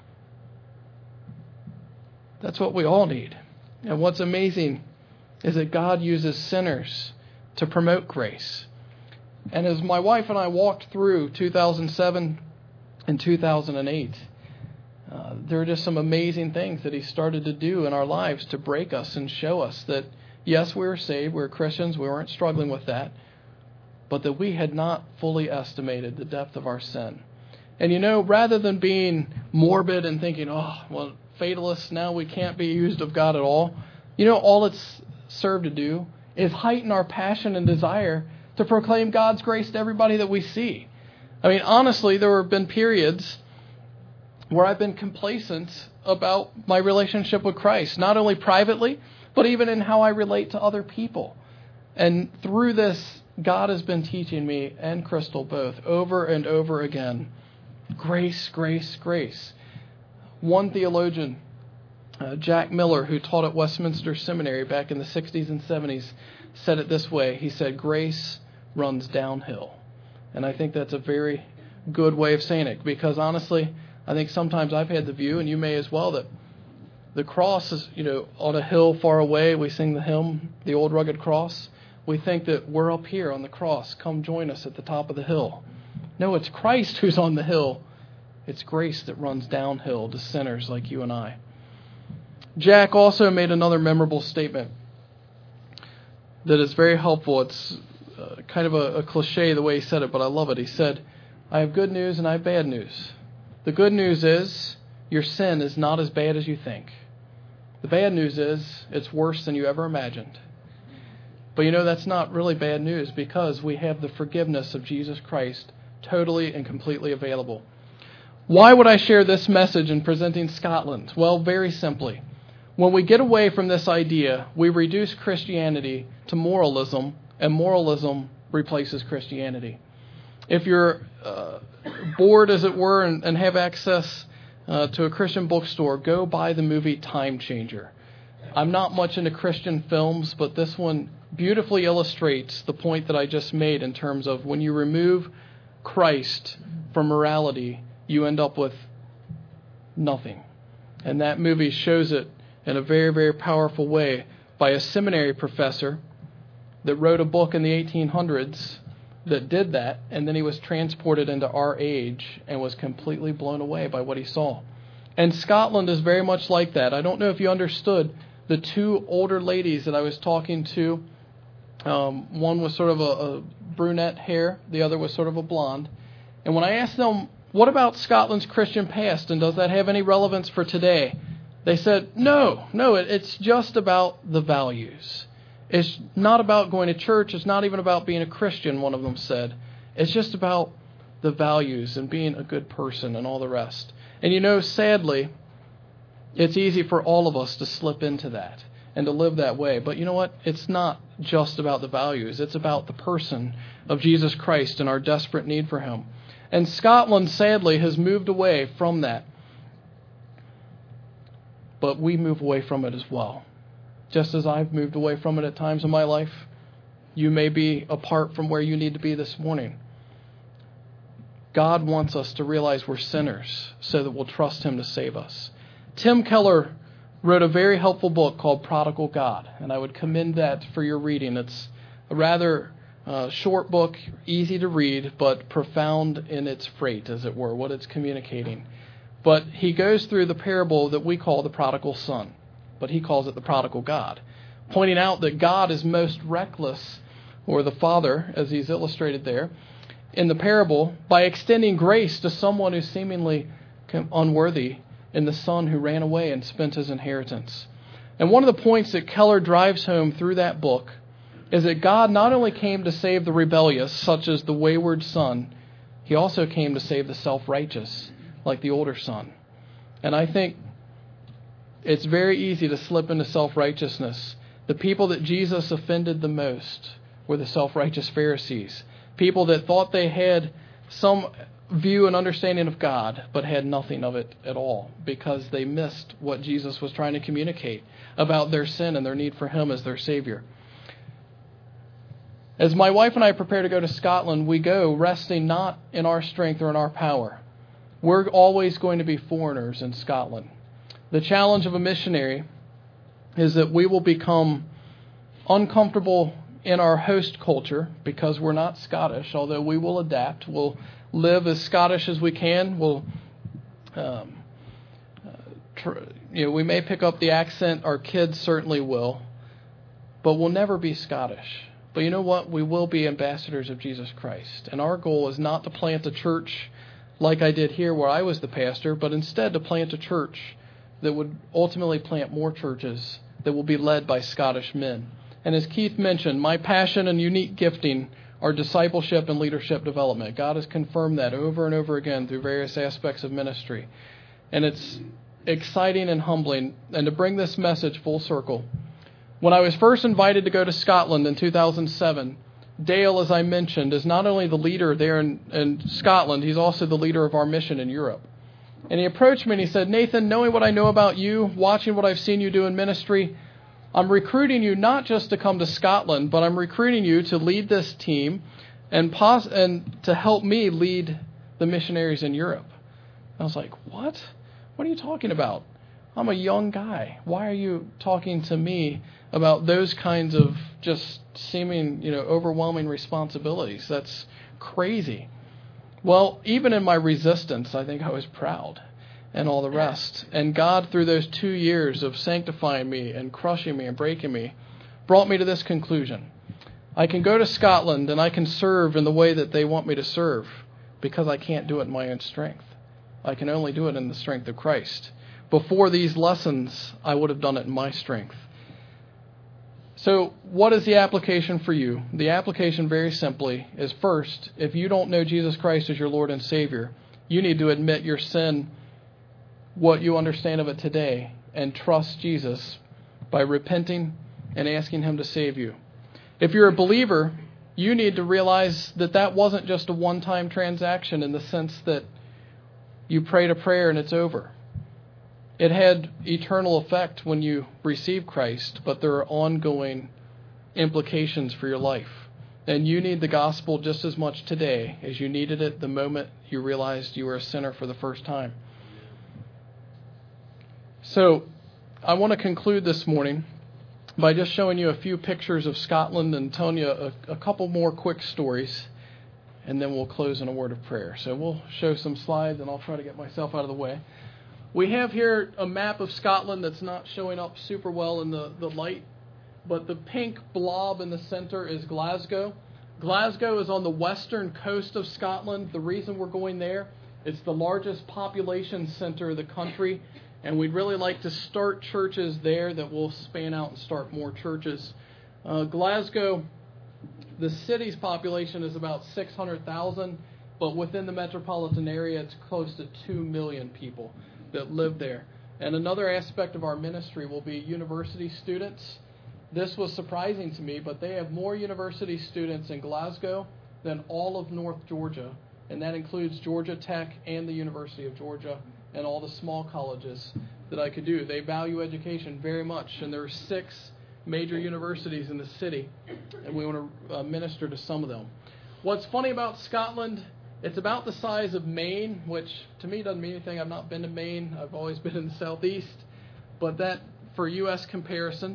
That's what we all need. And what's amazing is that God uses sinners to promote grace. And as my wife and I walked through 2007 and 2008, There are just some amazing things that He started to do in our lives to break us and show us that, yes, we were saved, we were Christians, we weren't struggling with that, but that we had not fully estimated the depth of our sin. And rather than being morbid and thinking, fatalists, now we can't be used of God at all, all it's served to do is heighten our passion and desire to proclaim God's grace to everybody that we see. I mean, honestly, there have been periods where I've been complacent about my relationship with Christ, not only privately, but even in how I relate to other people. And through this, God has been teaching me and Crystal both over and over again, grace, grace, grace. One theologian, Jack Miller, who taught at Westminster Seminary back in the 60s and 70s, said it this way. He said, grace runs downhill. And I think that's a very good way of saying it, because honestly, I think sometimes I've had the view, and you may as well, that the cross is, on a hill far away. We sing the hymn, The Old Rugged Cross. We think that we're up here on the cross. Come join us at the top of the hill. No, it's Christ who's on the hill. It's grace that runs downhill to sinners like you and I. Jack also made another memorable statement that is very helpful. It's kind of a cliche the way he said it, but I love it. He said, I have good news and I have bad news. The good news is your sin is not as bad as you think. The bad news is it's worse than you ever imagined. But that's not really bad news, because we have the forgiveness of Jesus Christ totally and completely available. Why would I share this message in presenting Scotland? Well, very simply. When we get away from this idea, we reduce Christianity to moralism, and moralism replaces Christianity. If you're bored, as it were, and have access to a Christian bookstore, go buy the movie Time Changer. I'm not much into Christian films, but this one beautifully illustrates the point that I just made in terms of when you remove Christ from morality, you end up with nothing. And that movie shows it in a very, very powerful way by a seminary professor that wrote a book in the 1800s that did that, and then he was transported into our age and was completely blown away by what he saw. And Scotland is very much like that. I don't know if you understood the two older ladies that I was talking to. One was sort of a brunette hair, the other was sort of a blonde. And when I asked them, what about Scotland's Christian past, and does that have any relevance for today? They said, no, it's just about the values. It's not about going to church. It's not even about being a Christian, one of them said. It's just about the values and being a good person and all the rest. And sadly, it's easy for all of us to slip into that and to live that way. But you know what? It's not just about the values. It's about the person of Jesus Christ and our desperate need for Him. And Scotland, sadly, has moved away from that. But we move away from it as well. Just as I've moved away from it at times in my life, you may be apart from where you need to be this morning. God wants us to realize we're sinners so that we'll trust Him to save us. Tim Keller wrote a very helpful book called Prodigal God, and I would commend that for your reading. It's a rather short book, easy to read, but profound in its freight, as it were, what it's communicating. But he goes through the parable that we call the prodigal son, but he calls it the prodigal God, pointing out that God is most reckless, or the Father, as he's illustrated there, in the parable, by extending grace to someone who's seemingly unworthy in the son who ran away and spent his inheritance. And one of the points that Keller drives home through that book is that God not only came to save the rebellious, such as the wayward son, He also came to save the self-righteous, like the older son. And I think it's very easy to slip into self-righteousness. The people that Jesus offended the most were the self-righteous Pharisees. People that thought they had some view and understanding of God, but had nothing of it at all, because they missed what Jesus was trying to communicate about their sin and their need for Him as their Savior. As my wife and I prepare to go to Scotland, we go resting not in our strength or in our power. We're always going to be foreigners in Scotland. The challenge of a missionary is that we will become uncomfortable in our host culture because we're not Scottish, although we will adapt. We'll live as Scottish as we can. We'll we may pick up the accent, our kids certainly will, but we'll never be Scottish. But you know what? We will be ambassadors of Jesus Christ. And our goal is not to plant a church like I did here where I was the pastor, but instead to plant a church that would ultimately plant more churches that will be led by Scottish men. And as Keith mentioned, my passion and unique gifting are discipleship and leadership development. God has confirmed that over and over again through various aspects of ministry. And it's exciting and humbling. And to bring this message full circle, when I was first invited to go to Scotland in 2007, Dale, as I mentioned, is not only the leader there in Scotland, he's also the leader of our mission in Europe. And he approached me and he said, Nathan, knowing what I know about you, watching what I've seen you do in ministry, I'm recruiting you not just to come to Scotland, but I'm recruiting you to lead this team and to help me lead the missionaries in Europe. I was like, what? What are you talking about? I'm a young guy. Why are you talking to me about those kinds of just seeming, overwhelming responsibilities? That's crazy. Well, even in my resistance, I think I was proud and all the rest. And God, through those 2 years of sanctifying me and crushing me and breaking me, brought me to this conclusion. I can go to Scotland and I can serve in the way that they want me to serve because I can't do it in my own strength. I can only do it in the strength of Christ. Before these lessons, I would have done it in my strength. So what is the application for you? The application, very simply, is first, if you don't know Jesus Christ as your Lord and Savior, you need to admit your sin, what you understand of it today, and trust Jesus by repenting and asking Him to save you. If you're a believer, you need to realize that that wasn't just a one-time transaction in the sense that you prayed a prayer and it's over. It had eternal effect when you receive Christ, but there are ongoing implications for your life. And you need the gospel just as much today as you needed it the moment you realized you were a sinner for the first time. So I want to conclude this morning by just showing you a few pictures of Scotland and telling you a couple more quick stories, and then we'll close in a word of prayer. So we'll show some slides, and I'll try to get myself out of the way. We have here a map of Scotland that's not showing up super well in the light, but the pink blob in the center is Glasgow. Glasgow is on the western coast of Scotland. The reason we're going there, it's the largest population center of the country, and we'd really like to start churches there that will span out and start more churches. Glasgow, the city's population is about 600,000, but within the metropolitan area, it's close to 2 million people that live there. And another aspect of our ministry will be university students. This was surprising to me, but they have more university students in Glasgow than all of North Georgia, and that includes Georgia Tech and the University of Georgia and all the small colleges that I could do. They value education very much, and there are 6 major universities in the city, and we want to minister to some of them. What's funny about Scotland, it's about the size of Maine, which to me doesn't mean anything. I've not been to Maine. I've always been in the southeast. But that, for U.S. comparison,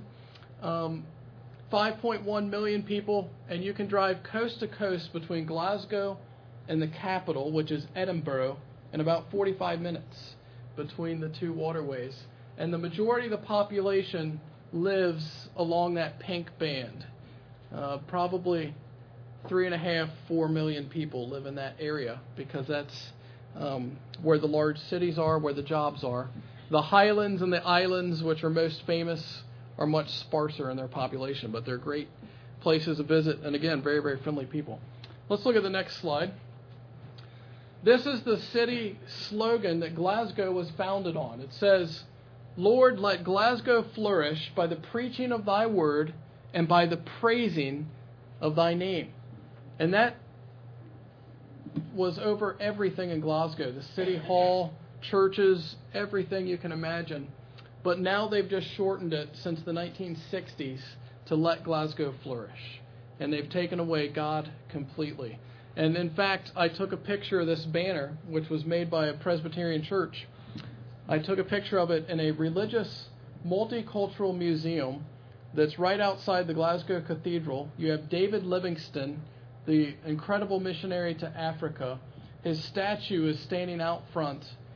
5.1 million people, and you can drive coast to coast between Glasgow and the capital, which is Edinburgh, in about 45 minutes between the two waterways. And the majority of the population lives along that pink band. Probably 3.5-4 million people live in that area because that's where the large cities are, where the jobs are. The Highlands and the islands, which are most famous, are much sparser in their population, but they're great places to visit, and again, very, very friendly people. Let's look at the next slide. This is the city slogan that Glasgow was founded on. It says, "Lord, let Glasgow flourish by the preaching of thy word and by the praising of thy name." And that was over everything in Glasgow, the city hall, churches, everything you can imagine. But now they've just shortened it since the 1960s to let Glasgow flourish. And they've taken away God completely. And in fact, I took a picture of this banner, which was made by a Presbyterian church. I took a picture of it in a religious, multicultural museum that's right outside the Glasgow Cathedral. You have David Livingstone, the incredible missionary to Africa. His statue is standing out front,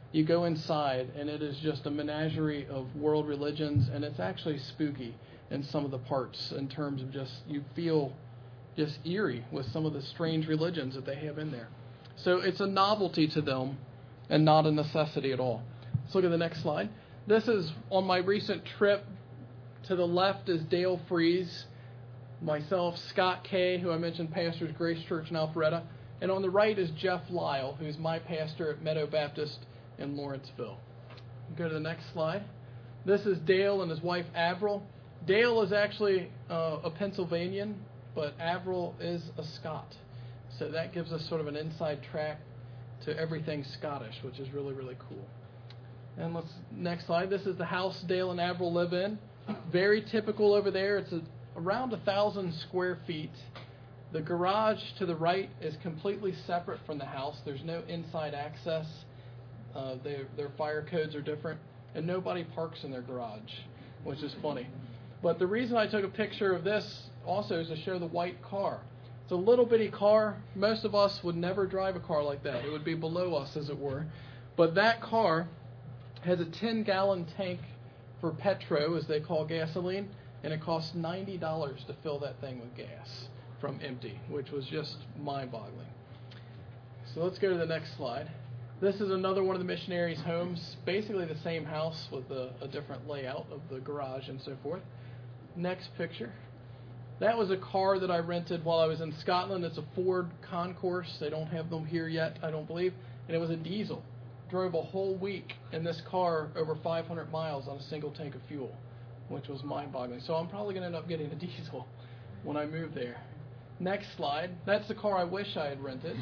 You go inside, and it is just a menagerie of world religions, and it's actually spooky in some of the parts in terms of just, you feel just eerie with some of the strange religions that they have in there. So it's a novelty to them and not a necessity at all. Let's look at the next slide. This is on my recent trip. To the left is Dale Fries, myself, Scott Kay, who I mentioned pastors Grace Church in Alpharetta, and on the right is Jeff Lyle, who's my pastor at Meadow Baptist in Lawrenceville. Go to the next slide. This is Dale and his wife Avril. Dale is actually a Pennsylvanian, but Avril is a Scot. So that gives us sort of an inside track to everything Scottish, which is really, really cool. And next slide. This is the house Dale and Avril live in. Very typical over there. It's around 1,000 square feet. The garage to the right is completely separate from the house. There's no inside access. Their fire codes are different. And nobody parks in their garage, which is funny. But the reason I took a picture of this also is to show the white car. It's a little bitty car. Most of us would never drive a car like that. It would be below us, as it were. But that car has a 10-gallon tank for petro, as they call gasoline, and it costs $90 to fill that thing with gas from empty, which was just mind-boggling. So let's go to the next slide. This is another one of the missionaries' homes, basically the same house with a different layout of the garage and so forth. Next picture. That was a car that I rented while I was in Scotland. It's a Ford Concourse. They don't have them here yet, I don't believe. And it was a diesel. Drove a whole week in this car over 500 miles on a single tank of fuel, which was mind-boggling. So I'm probably going to end up getting a diesel when I move there. Next slide. That's the car I wish I had rented.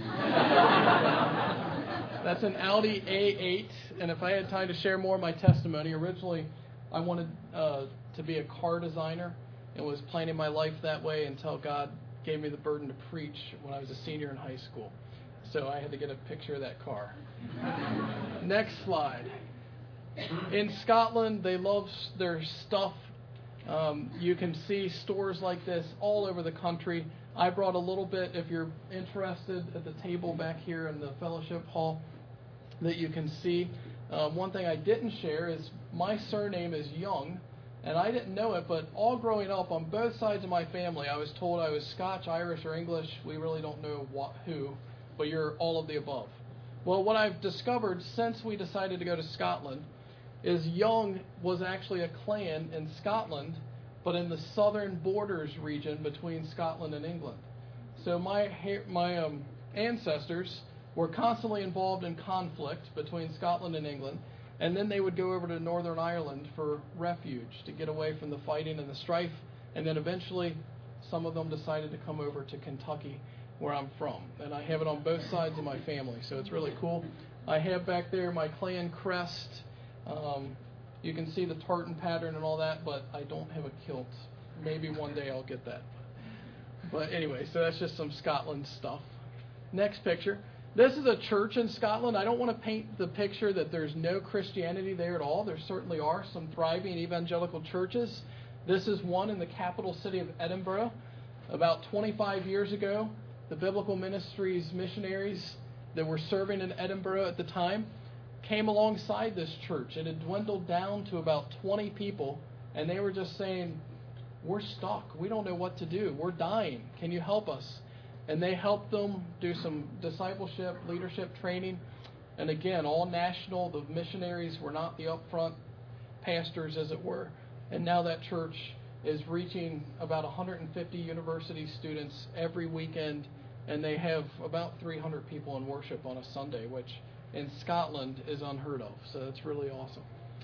That's an Audi A8. And if I had time to share more of my testimony, originally I wanted to be a car designer and was planning my life that way until God gave me the burden to preach when I was a senior in high school. So I had to get a picture of that car. Next slide. In Scotland, they love their stuff. You can see stores like this all over the country. I brought a little bit, if you're interested, at the table back here in the fellowship hall that you can see. One thing I didn't share is my surname is Young, and I didn't know it, but all growing up on both sides of my family, I was told I was Scotch, Irish, or English. We really don't know who, but you're all of the above. Well, what I've discovered since we decided to go to Scotland is Young was actually a clan in Scotland, but in the southern borders region between Scotland and England. So my ancestors were constantly involved in conflict between Scotland and England, and then they would go over to Northern Ireland for refuge to get away from the fighting and the strife, and then eventually some of them decided to come over to Kentucky, where I'm from. And I have it on both sides of my family, so it's really cool. I have back there my clan crest. You can see the tartan pattern and all that, but I don't have a kilt. Maybe one day I'll get that. But anyway, so that's just some Scotland stuff. Next picture. This is a church in Scotland. I don't want to paint the picture that there's no Christianity there at all. There certainly are some thriving evangelical churches. This is one in the capital city of Edinburgh. About 25 years ago, the Biblical Ministries missionaries that were serving in Edinburgh at the time came alongside this church. It had dwindled down to about 20 people, and they were just saying, "We're stuck. We don't know what to do. We're dying. Can you help us?" And they helped them do some discipleship, leadership training. And again, all national. The missionaries were not the upfront pastors, as it were. And now that church is reaching about 150 university students every weekend, and they have about 300 people in worship on a Sunday, which in Scotland is unheard of. So that's really awesome.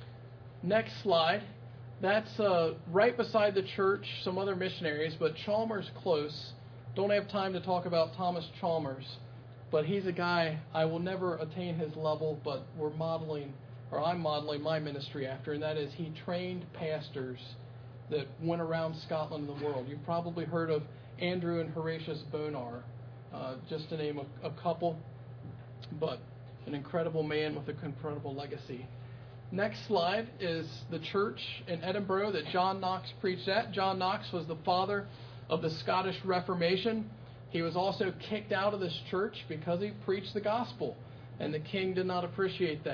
Next slide. That's right beside the church, some other missionaries, but Chalmers Close. Don't have time to talk about Thomas Chalmers, but he's a guy, I will never attain his level, but I'm modeling my ministry after, and that is he trained pastors that went around Scotland and the world. You've probably heard of Andrew and Horatius Bonar, just to name a couple, but an incredible man with an incredible legacy. Next slide is the church in Edinburgh that John Knox preached at. John Knox was the father of the Scottish Reformation. He was also kicked out of this church because he preached the gospel, and the king did not appreciate that.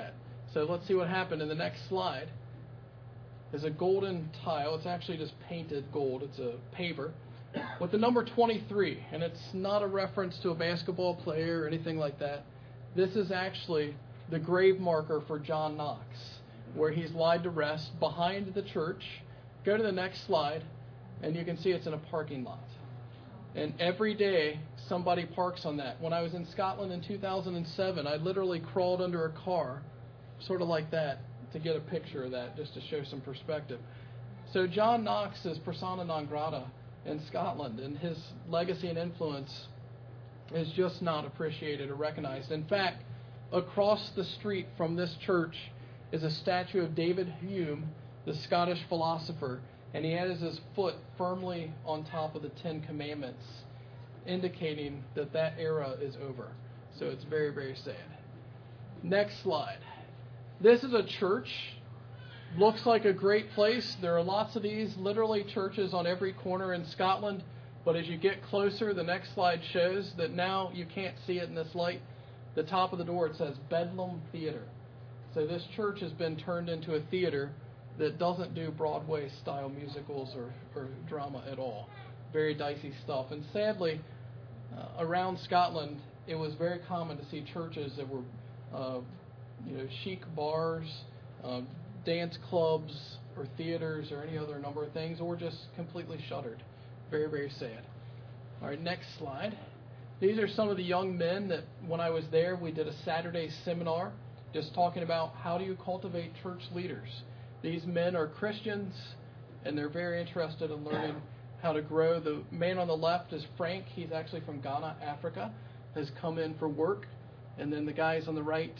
So let's see what happened in the next slide. Is a golden tile. It's actually just painted gold. It's a paver with the number 23, and it's not a reference to a basketball player or anything like that. This is actually the grave marker for John Knox, where he's laid to rest behind the church. Go to the next slide, and you can see it's in a parking lot. And every day, somebody parks on that. When I was in Scotland in 2007, I literally crawled under a car, sort of like that, to get a picture of that, just to show some perspective. So John Knox is persona non grata in Scotland, and his legacy and influence is just not appreciated or recognized. In fact, across the street from this church is a statue of David Hume, the Scottish philosopher, and he has his foot firmly on top of the Ten Commandments, indicating that that era is over. So it's very, very sad. Next slide. This is a church. Looks like a great place. There are lots of these, literally churches on every corner in Scotland. But as you get closer, the next slide shows that now you can't see it in this light. The top of the door, it says Bedlam Theatre. So this church has been turned into a theater that doesn't do Broadway-style musicals or drama at all. Very dicey stuff. And sadly, around Scotland, it was very common to see churches that were chic bars, dance clubs, or theaters, or any other number of things, or just completely shuttered. Very, very sad. All right, next slide. These are some of the young men that, when I was there, we did a Saturday seminar just talking about how do you cultivate church leaders. These men are Christians, and they're very interested in learning how to grow. The man on the left is Frank. He's actually from Ghana, Africa, has come in for work. And then the guys on the right,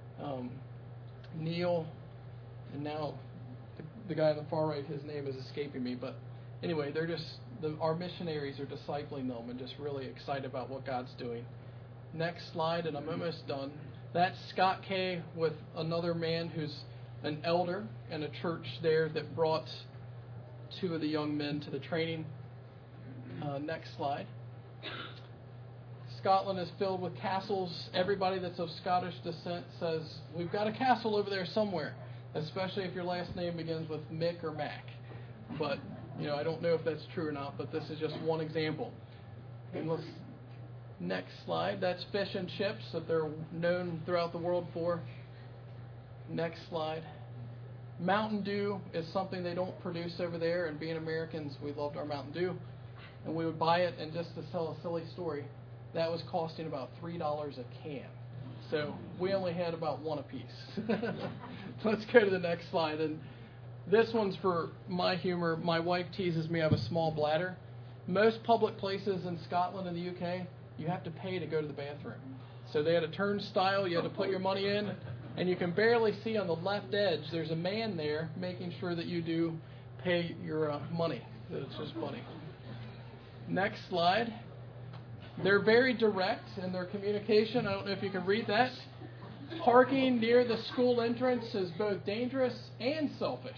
Neil, and now the guy on the far right, his name is escaping me. But anyway, they're just, our missionaries are discipling them and just really excited about what God's doing. Next slide, and I'm almost done. That's Scott Kay with another man who's an elder in a church there that brought two of the young men to the training. Next slide. Scotland is filled with castles. Everybody that's of Scottish descent says, we've got a castle over there somewhere, especially if your last name begins with Mick or Mac. But, I don't know if that's true or not, but this is just one example. And let's, next slide. That's fish and chips that they're known throughout the world for. Next slide. Mountain Dew is something they don't produce over there, and being Americans, we loved our Mountain Dew. And we would buy it, and just to tell a silly story, that was costing about $3 a can. So we only had about one apiece. Let's go to the next slide. And this one's for my humor. My wife teases me I have a small bladder. Most public places in Scotland and the UK, you have to pay to go to the bathroom. So they had a turnstile, you had to put your money in, and you can barely see on the left edge, there's a man there making sure that you do pay your money. It's just funny. Next slide. They're very direct in their communication. I don't know if you can read that. Parking near the school entrance is both dangerous and selfish.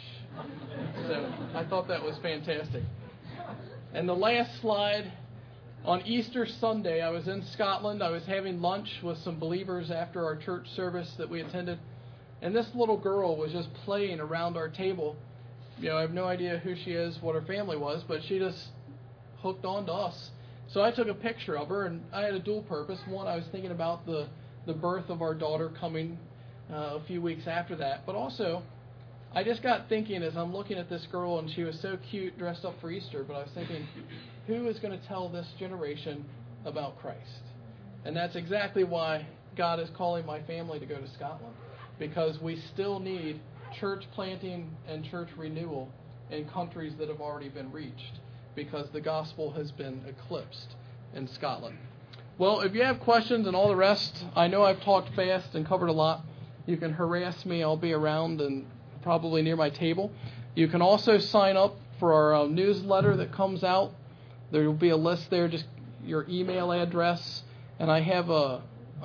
So I thought that was fantastic. And the last slide, on Easter Sunday, I was in Scotland. I was having lunch with some believers after our church service that we attended. And this little girl was just playing around our table. I have no idea who she is, what her family was, but she just hooked on to us. So I took a picture of her, and I had a dual purpose. One, I was thinking about the birth of our daughter coming a few weeks after that. But also, I just got thinking as I'm looking at this girl, and she was so cute, dressed up for Easter, but I was thinking, who is going to tell this generation about Christ? And that's exactly why God is calling my family to go to Scotland, because we still need church planting and church renewal in countries that have already been reached, because the gospel has been eclipsed in Scotland. Well, if you have questions and all the rest, I know I've talked fast and covered a lot. You can harass me. I'll be around and probably near my table. You can also sign up for our newsletter that comes out. There will be a list there, just your email address. And I have a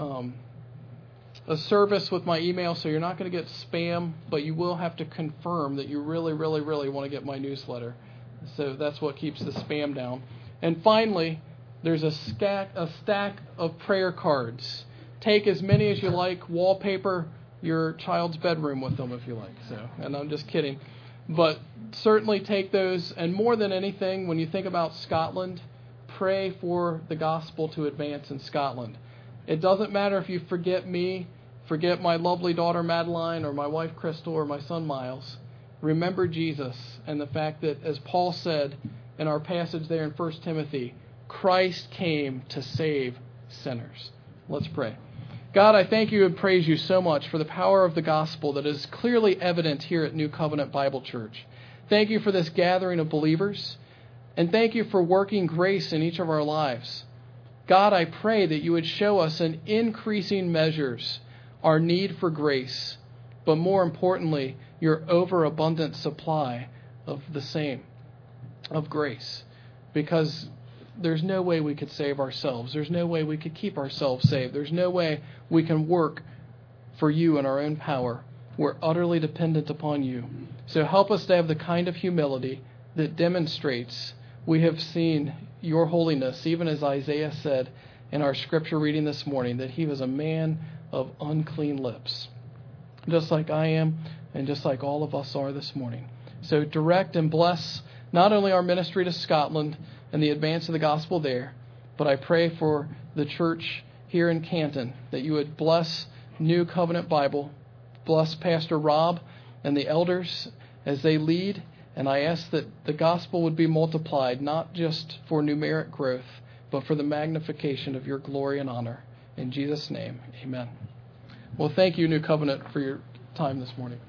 service with my email, so you're not going to get spam, but you will have to confirm that you really, really, really want to get my newsletter. So that's what keeps the spam down. And finally, there's a stack of prayer cards. Take as many as you like, wallpaper, your child's bedroom with them if you like. So, and I'm just kidding. But certainly take those, and more than anything, when you think about Scotland, pray for the gospel to advance in Scotland. It doesn't matter if you forget me, forget my lovely daughter Madeline, or my wife Crystal, or my son Miles. Remember Jesus and the fact that, as Paul said in our passage there in 1 Timothy, Christ came to save sinners. Let's pray. God, I thank you and praise you so much for the power of the gospel that is clearly evident here at New Covenant Bible Church. Thank you for this gathering of believers, and thank you for working grace in each of our lives. God, I pray that you would show us in increasing measures our need for grace, but more importantly, your overabundant supply of the same, of grace. Because there's no way we could save ourselves. There's no way we could keep ourselves saved. There's no way we can work for you in our own power. We're utterly dependent upon you. So help us to have the kind of humility that demonstrates we have seen your holiness, even as Isaiah said in our scripture reading this morning, that he was a man of unclean lips, just like I am and just like all of us are this morning. So direct and bless not only our ministry to Scotland and the advance of the gospel there, but I pray for the church here in Canton, that you would bless New Covenant Bible, bless Pastor Rob and the elders as they lead, and I ask that the gospel would be multiplied, not just for numeric growth, but for the magnification of your glory and honor. In Jesus' name, amen. Well, thank you, New Covenant, for your time this morning.